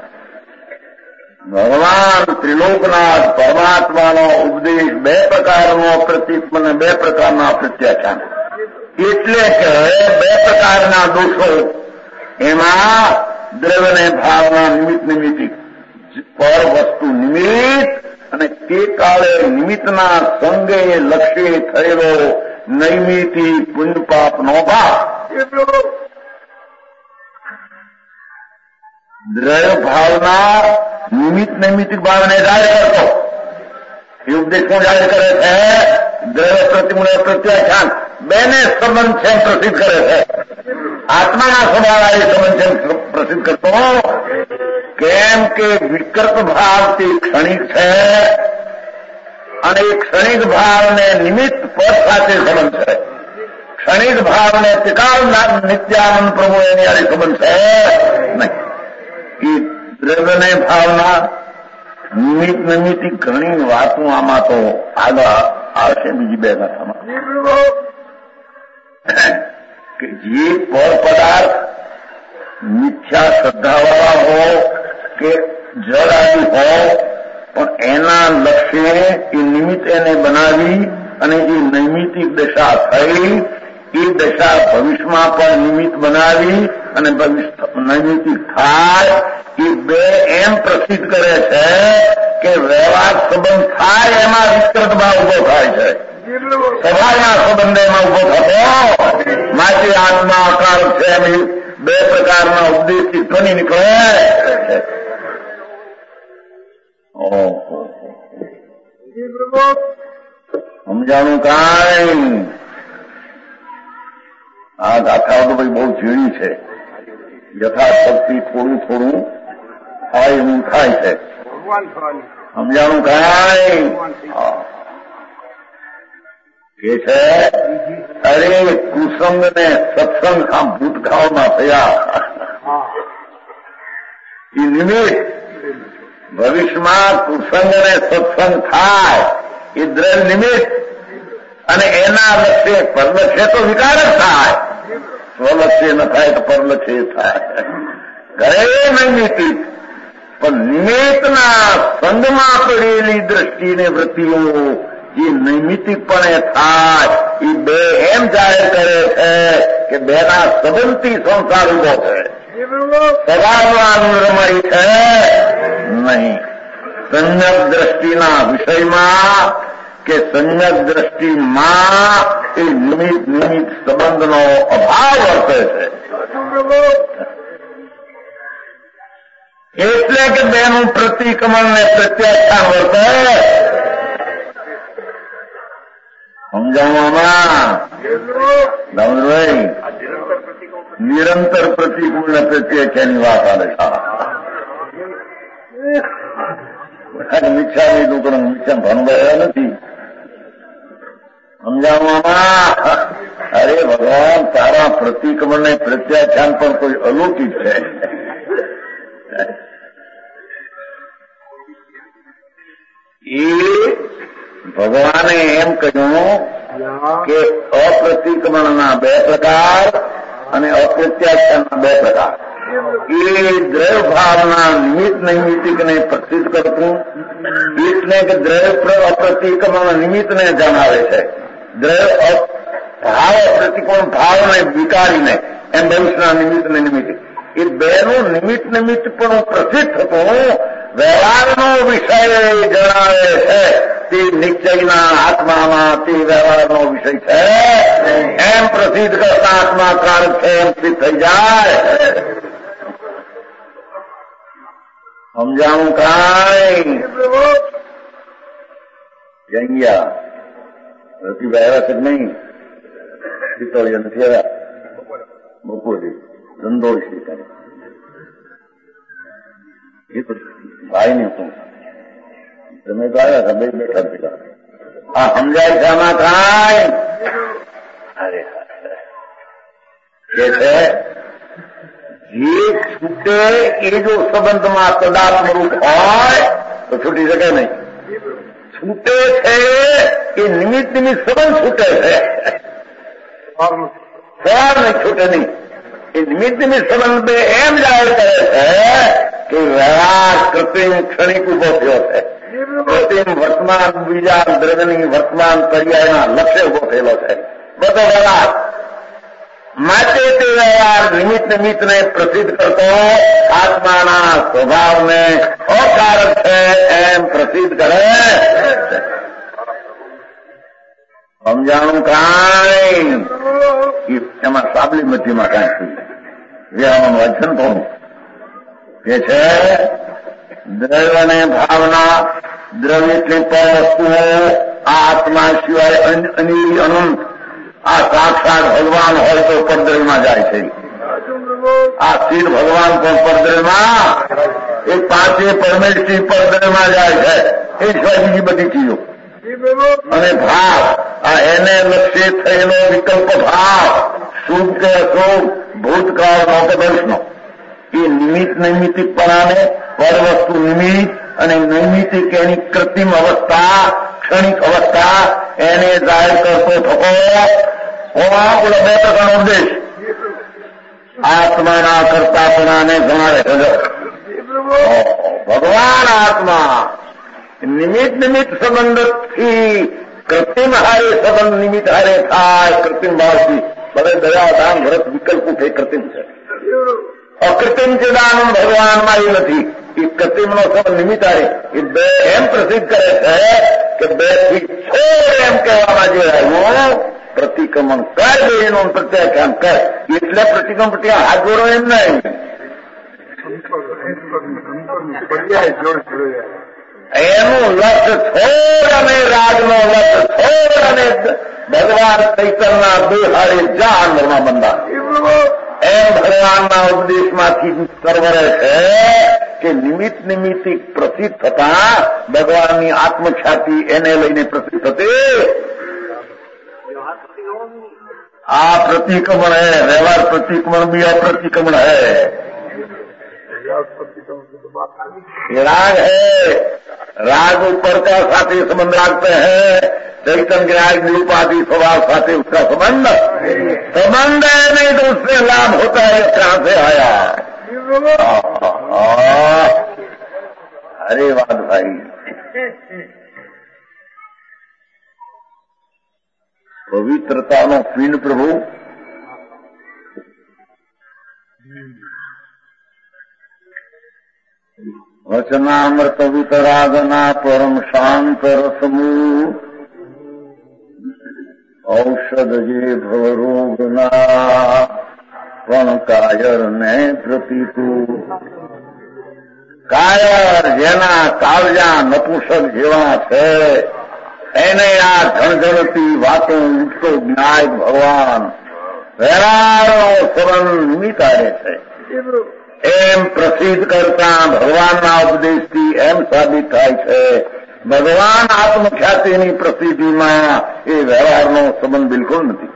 ભગવાન ત્રિલોકનાથ પરમાત્માનો ઉપદેશ બે પ્રકારનો પ્રતિક્રમણ બે પ્રકારના પ્રત્યાખ્યાન. એટલે કે બે પ્રકારના દોષો એમાં દ્રવ્યને ભાવના નિમિત્ત નિમિત્ત પર વસ્તુ નિમિત્ત અને તે કાળે નિમિત્તના સંગે લક્ષ્ય થયેલો નૈમિતિ પુણ્ય પાપનો ભાવ. દ્રવ્ય ભાવના નિમિત્ત નૈમિતિક ભાવને જાહેર કરતો એ ઉપદેશ શું જાહેર કરે છે? દ્રવ્ય પ્રતિમૂળ પ્રત્યાખ્યાન બેને સંબંધ છે પ્રસિદ્ધ કરે છે. આત્માના સ્વભાવ એ સંબંધ છે પ્રસિદ્ધ કરતો કેમ કે વિકૃત ભાવ તે ક્ષણિક છે અને એ ક્ષણિક ભાવને નિમિત્ત પદ સાથે સંબંધ છે. ક્ષણિક ભાવને ત્રિકાળ નિત્યાનંદ પ્રભુ એની આરે સંબંધ છે નહીં. એ દ્રવ્યને ભાવના નિમિત્ત નિમિત્ત ઘણી વાતો આમાં તો આગળ આવશે બીજી બે ગાથામાં કે જે પર પદાર્થ મિથ્યા શ્રદ્ધાવાળા હો કે જળ આદિ હો પણ એના લક્ષ્ય એ નિમિત્ત એને બનાવી અને જે નૈમિતિક દશા થઈ એ દશા ભવિષ્યમાં પણ નિમિત્ત બનાવી અને ભવિષ્ય નૈમિતિક થાય એ બે એમ પ્રસિદ્ધ કરે છે કે વ્યવહાર સંબંધ થાય એમાં વિસ્તૃત ભાવ ઉભો થાય છે. સભાના સંબંધ એમાં ઉભો થતો માટે આત્મા આકાર છે એમ બે પ્રકારના ઉપદેશથી ધ્વનિ નીકળે. ઓહો સમજાણું કાંઈ? આ ગાથાઓ તો ભાઈ બહુ ઝીણી છે. યથાશક્તિ થોડું થોડું થાય એવું થાય છે. સમજાણું કાંઈ? કે છે અરે કુસંગ ને સત્સંગ આ ભૂતકાળમાં થયા એ નિમિત્ત ભવિષ્યમાં કુસંગ ને સત્સંગ થાય એ દ્રવ્ય નિમિત્ત અને એના લક્ષ્ય પરલક્ષ્ય તો વિકાર જ થાય. સ્વલક્ષ્ય ન થાય તો પરલક્ષ્ય થાય. ઘરે નૈમિતિક પણ નિમિત્તના સંગમાં પડેલી દ્રષ્ટિને વૃત્તિઓ એ નૈમિતિકપણે થાય એ બે એમ જાહેર કરે છે કે બેના સંબંધથી સંસાર ઉભો છે. સ્વભાવમાં અનુરમય છે નહીં. સંયક દ્રષ્ટિના વિષયમાં કે સંયક દ્રષ્ટિમાં એ નિમિત્ત નિમિત્ત સંબંધનો અભાવ વર્તે છે. એટલે કે બેનું પ્રતિક્રમણ ને પ્રત્યાખ્યાન વર્તે. સમજાવવામાં દામોદરભાઈ નિરંતર પ્રતિકૂળ ને પ્રત્યાખ્યાનની વાત આવે છે. મિથ્યા નહીં દુકરણ મિથ્યા ભણવાયા નથી. સમજાવવામાં અરે ભગવાન તારા પ્રતિક્રમણ ને પ્રત્યાખ્યાન પણ કોઈ અલૌકિક છે. એ ભગવાને એમ કહ્યું કે અપ્રતિક્રમણના બે પ્રકાર અને અપ્રત્યાખ્યાનના બે પ્રકાર. એ દ્રવ્ય ભાવના નિમિત્ત નૈમિતિકને પ્રસિદ્ધ કરતું એટલે કે દ્રવ્ય અપ્રતિક્રમણ નિમિત્તને જણાવે છે. દ્રવ્ય ભાવ અપ્રતિક્રમણ ભાવને વિકારીને એમ ભવિષ્યના નિમિત્તને નિમિત્તિક એ બેનું નિમિત્ત નિમિત્ત પણ પ્રસિદ્ધ થતું વ્યવહારનો વિષય જણાવે છે. તે નિશ્ચયના આત્મામાં તે વ્યવહારનો વિષય છે એમ પ્રસિદ્ધ કરતા આત્મા કારક છે એમ સિદ્ધ થઈ જાય. સમજાવું કાંઈ જંગિયા રતિભાઈ આવ્યા છે નહીં? પિત્તળિયા નથી આવ્યા? બપોરથી ધંધોળ છે કરે એ તો ભાઈ ને શું તમે તો આવ્યા હતા બે બેઠા પેલા. હા સમજાય છે આમાં કાંઈ? અરે એ છે જે છૂટે એ જો સંબંધમાં સદાત્મરૂપ હોય તો છૂટી શકે નહીં. છૂટે છે એ નિમિત્ત નિમિત્ત સંબંધ છૂટે છે, સવાર નહીં છૂટે નહીં. એ નિમિત્ત નિમિત્ત સંબંધ બે એમ જાહેર કરે છે કે વ્યવહાર કૃત્રિમ ક્ષણિક ઉભો થયો છે. કૃત્રિમ વર્તમાન બીજા દ્રવ્યની વર્તમાન પર્યાયના લક્ષ્ય ઉભો થયેલો છે બધો વ્યવહાર. માટે તે વ્યવહાર નિમિત્ત નિમિત્તને પ્રસિદ્ધ કરતો આત્માના સ્વભાવને અકારક છે એમ પ્રસિદ્ધ કરે. સમજાણું કાંઈ? એમાં સાબલી મધ્યમાં કાંઈ વ્યવહારનું વાંચન કોનું કે છે? દ્રવ્ય અને ભાવના દ્રવ્ય એટલે પર વસ્તુઓ આ આત્મા સિવાય અનિલ અનંત આ સાક્ષાત ભગવાન હોય તો પરદ્રવ્યમાં જાય છે. આ સ્થિર ભગવાન પણ પરદ્રવ્યમાં, એ પાંચે પરમેશ્વરી પરદ્રવ્યમાં જાય છે. એ સિવાય બીજી બધી ચીજો અને ભાવ આ એને લક્ષ્ય થયેલો વિકલ્પ ભાવ શુભ કે અશુભ ભૂતકાળનો કે ભવિષ્યનો એ નિમિત્ત નૈમિતિકપણાને પર વસ્તુ નિમિત્ત અને નૈમિતિક એની કૃત્રિમ અવસ્થા ક્ષણિક અવસ્થા એને જાહેર કરતો થકો ઓલા બે પ્રકારનો ઉપદેશ આત્માના કરતાપણાને જણાવે છે. ભગવાન આત્મા નિમિત્ત નિમિત્ત સંબંધથી કૃત્રિમ હારે સંબંધ નિમિત્ત હારે થાય. કૃત્રિમ ભાવથી ભલે દયા દાન વ્રત વિકલ્પ ઉઠે કૃત્રિમ છે. અકૃત્રિમ ચેદાનંદ ભગવાનમાં એ નથી. એ કૃત્રિમનો સંબંધ નિમિત્ત હારે એ બે એમ પ્રસિદ્ધ કરે છે કે બે થી છોડ એમ કહેવામાં જે આવ્યું પ્રતિક્રમણ કર બે એનું પ્રત્યાખ્યાન કર. એટલે પ્રતિક્રમણ પ્રત્યે હાથ જોડો એમ નહીં. એનું લક્ષ્ય છોડ અને રાજનો લક્ષ્ય છોડ અને ભગવાન ચૈતનના બે હારે જા અંદરમાં બંધા એમ ભગવાનના ઉપદેશમાંથી સર્વરે છે કે નિમિત્ત નિમિત્તિક પ્રસિદ્ધ થતા ભગવાનની આત્મખ્યાતિ એને લઈને પ્રસિદ્ધ થતી. આ પ્રતિક્રમણ હૈ, વ્યવહાર પ્રતિક્રમણ भी अप्रतिक्रमण है. राग है, राग ऊपर का साथी संबंध रखते हैं, चैतन्य ज्ञान निरूपाधि स्वभाव साथी उसका संबंध संबंध है, नहीं तो उससे लाभ होता है। कहां से आया? अरे बात भाई, પવિત્રતાનો પીંડ પ્રભુ વચનામૃત વિતરાગના પરમ શાંત રસમુ ઔષધ જે ભવરોગના પણ કાયર ને પ્રતિકુ કાયર જેના કાળજા નપુસક જેવા છે એને આ ઝણઝણતી વાતો ઉઠતો જ્ઞાય ભગવાન વેરાળો સંબંધ નિમિત્તારે છે એમ પ્રસિદ્ધ કરતા ભગવાનના ઉપદેશથી એમ સાબિત થાય છે ભગવાન આત્મખ્યાતિની પ્રસિદ્ધિમાં એ વ્યવહારનો સંબંધ બિલકુલ નથી.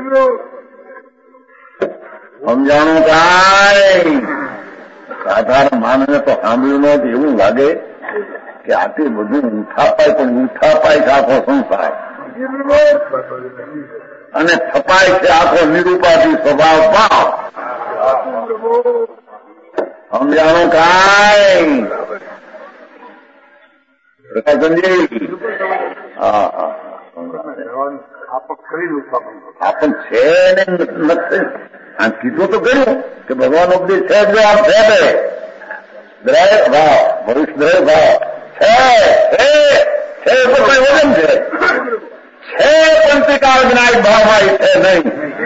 સમજાણું કાંઈ સાધારણ માનને તો સાંભળ્યું નથી એવું લાગે કે આથી બધું ઉઠાપાય, પણ ઉઠાપાય છે આખો સંસાર અને થપાય છે આખો નિરૂપાધિ સ્વભાવ ભાવ. સમજાણું કાંઈ પ્રકાશજી? હા હા આપણ છે ને નથી. આ કીધું તો કર્યું કે ભગવાન ઉપદેશ છે જો આપ છે દ્રય ભાવ ભવિષ્ય દ્રય ભાવ છે છે તો કઈ વજન છે છે પણ ત્રિકાળ જ્ઞાય ભાવમાં છે નહીં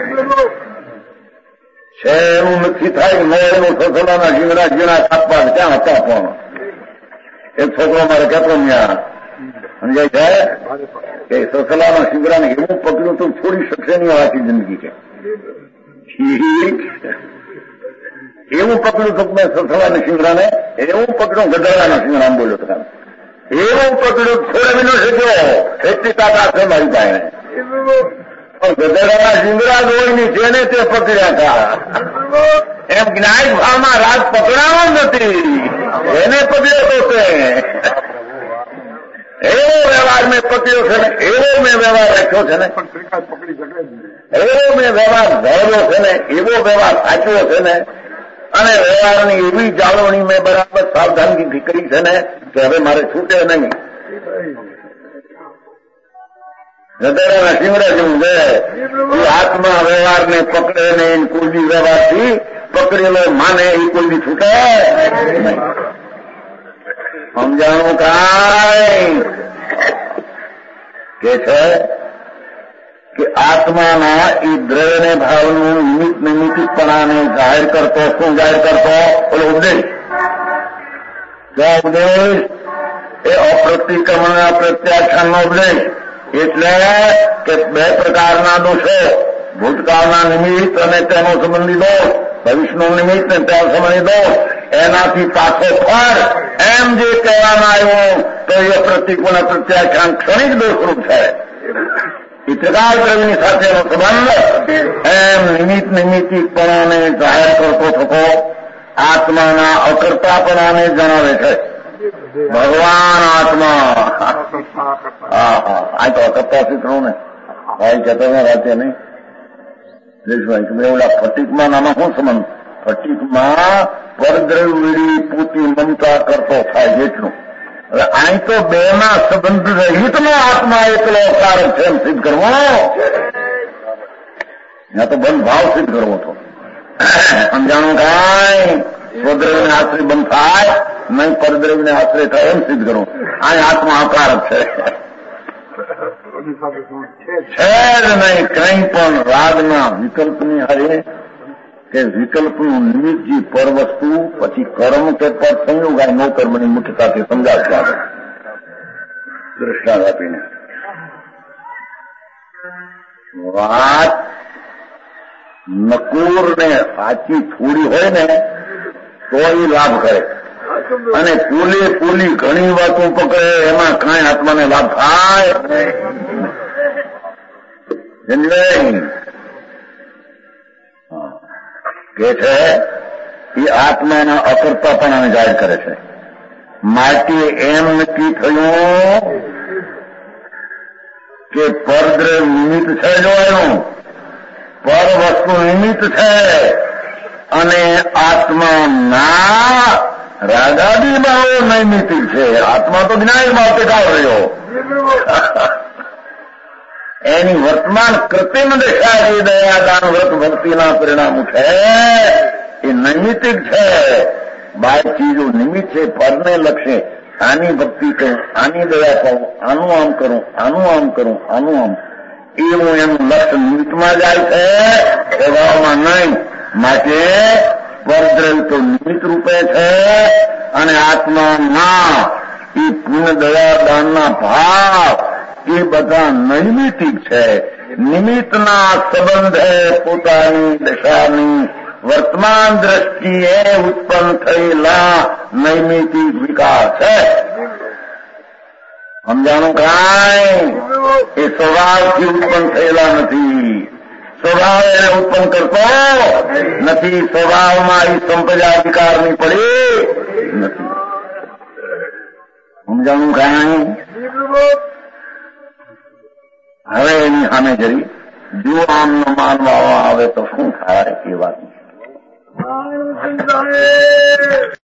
છે એવું નથી થાય. ન એનું સસલાના જીવના જીવના તાપમાન ક્યાં હતા? પણ એક છોકરો મારે કહેતો ત્યાં સમજાય છે કે સસલાના શિંગરાને એવું પકડ્યું તો છોડી શકશે નહીં આખી જિંદગી છે. એવું પકડ્યું તો મેં સસલાના શિંગરાને, એવું પકડ્યું ગધેડાના શિંગરાને બોલ્યો તો એવું પકડ્યું છોડે બી ન શક્યો. એટલી તાકાત છે મારી પાસે. પણ ગધેડાના શિંગરા જોઈને જેને તે પકડ્યા હતા. એમ જ્ઞાય ભાવમાં રાગ પકડાવો નથી, એને પકડ્યો તો છે. એવો વ્યવહાર મેં પકડ્યો છે ને, એવો મેં વ્યવહાર રાખ્યો છે ને, એવો મેં વ્યવહાર ધરેલો છે ને, એવો વ્યવહાર સાચવો છે ને, અને વ્યવહારની એવી જાળવણી મેં બરાબર સાવધાનગીથી કરી છે ને કે હવે મારે છૂટે નહીં. ગધેડાના શિંગડા જેવું છે એ હાથમાં વ્યવહારને પકડે નહીં. કોઈ બી વ્યવહારથી પકડેલો માને એ કોઈ બી છૂટે નહીં. સમજાણું કાંઈ કે છે કે આત્માના એ દ્રવ્યને ભાવનું નિમિત્ત નિમિત્તિકપણાને જાહેર કરતો. શું જાહેર કરતો? ઓલો ઉપદેશ. જો ઉપદેશ એ અપ્રતિક્રમણના પ્રત્યાખ્યાનનો ઉપદેશ. એટલે કે બે પ્રકારના દોષો, ભૂતકાળના નિમિત્ત અને તેનો સંબંધી દોષ, ભવિષ્યનો નિમિત્ત અને તેનો સંબંધી દોષ, એનાથી પાછો ફળ એમ જે કહેવામાં આવ્યું તો એ પ્રતિકૂળ પ્રત્યાખ્યાન ક્ષણિક દોષરૂપ છે. એ પ્રકાર દ્રવ્યની સાથેનો સંબંધ એમ નિમિત્ત નિમિત્તિકપણાને જાહેર કરતો થતો આત્માના અકર્તાપણાને જણાવે છે. ભગવાન આત્મા હા હા આ તો અકર્તા શીખવું ને ભાઈ કહેતો રાતે નહીં દેશભાઈ કે ઓલા ફટીકમાં આમાં શું સંબંધ? ફટીકમાં પરદ્રવ્યડી પૂતી મમતા કરતો થાય જેટલું. હવે અહીં તો બે માં સંબંધ રહિતનો આત્મા એકલો કારક છે એમ સિદ્ધ કરવો. ત્યાં તો બંધ ભાવ સિદ્ધ કરવો હતો. સમજાણું કાંઈ? સ્વદ્રવ્યને આશ્રય બંધ થાય નહીં, પરદ્રવ્યને આશ્રય થાય એમ સિદ્ધ કરવું. આ આત્મા અકારક છે છે જ નહીં કંઈ પણ. રાગના વિકલ્પની હારે કે વિકલ્પનું નિમિત્ત જે પર વસ્તુ પછી કર્મ કે પર સંયોગ આ નો કર્મની મુખ્યતાથી સમજાવશે આગળ દ્રષ્ટાંત આપીને. વાત નકુર ને સાચી થોડી હોય ને તો એ લાભ કરે, અને પોલી પોલી ઘણી વાતો પકડે એમાં કાંઈ આત્માને લાભ થાય સમજે કે છે એ આત્માના અકર્તાપણાને જાહેર કરે છે. માટે એમ નક્કી થયું કે પરદ્રવ્ય નિમિત્ત છે, જો એનું પર વસ્તુ નિમિત્ત છે અને આત્માના રાગાદી ભાવો નૈમિતિક છે. આત્મા તો જ્ઞાની ભાવ ટેકાવ રહ્યો. એની વર્તમાન કૃત્રિમ દશા એ દયાદાન વ્રત ભક્તિના પરિણામ છે એ નૈમિતિક છે. બાય ચીજો નિમિત્ત છે, પરને લક્ષે. આની ભક્તિ કરું, આની દયા કરું, આનું આમ કરું, આનું આમ કરું, આનું આમ, એવું એનું લક્ષ્ય નિમિત્તમાં જાય છે, સ્વભાવમાં નહીં. માટે પરદ્રવ્ય તો નિમિત્ત રૂપે છે અને આત્માના એ પુણ્ય દયા દાનના ભાવ એ બધા નૈમિતિક છે. નિમિત્તના સંબંધે પોતાની દશાની વર્તમાન દ્રષ્ટિએ ઉત્પન્ન થયેલા નૈમિતિક વિકાર છે. સમજાણું કાંઈ? એ સ્વભાવથી ઉત્પન્ન થયેલા નથી. સ્વભાવ એને ઉત્પન્ન કરતો નથી. સ્વભાવમાં એ સંપજા વિકારની પડી નથી. સમજાણું કાંઈ? હવે એની સામે જરી જો આમ ન માનવામાં આવે તો શું થાય એ વાત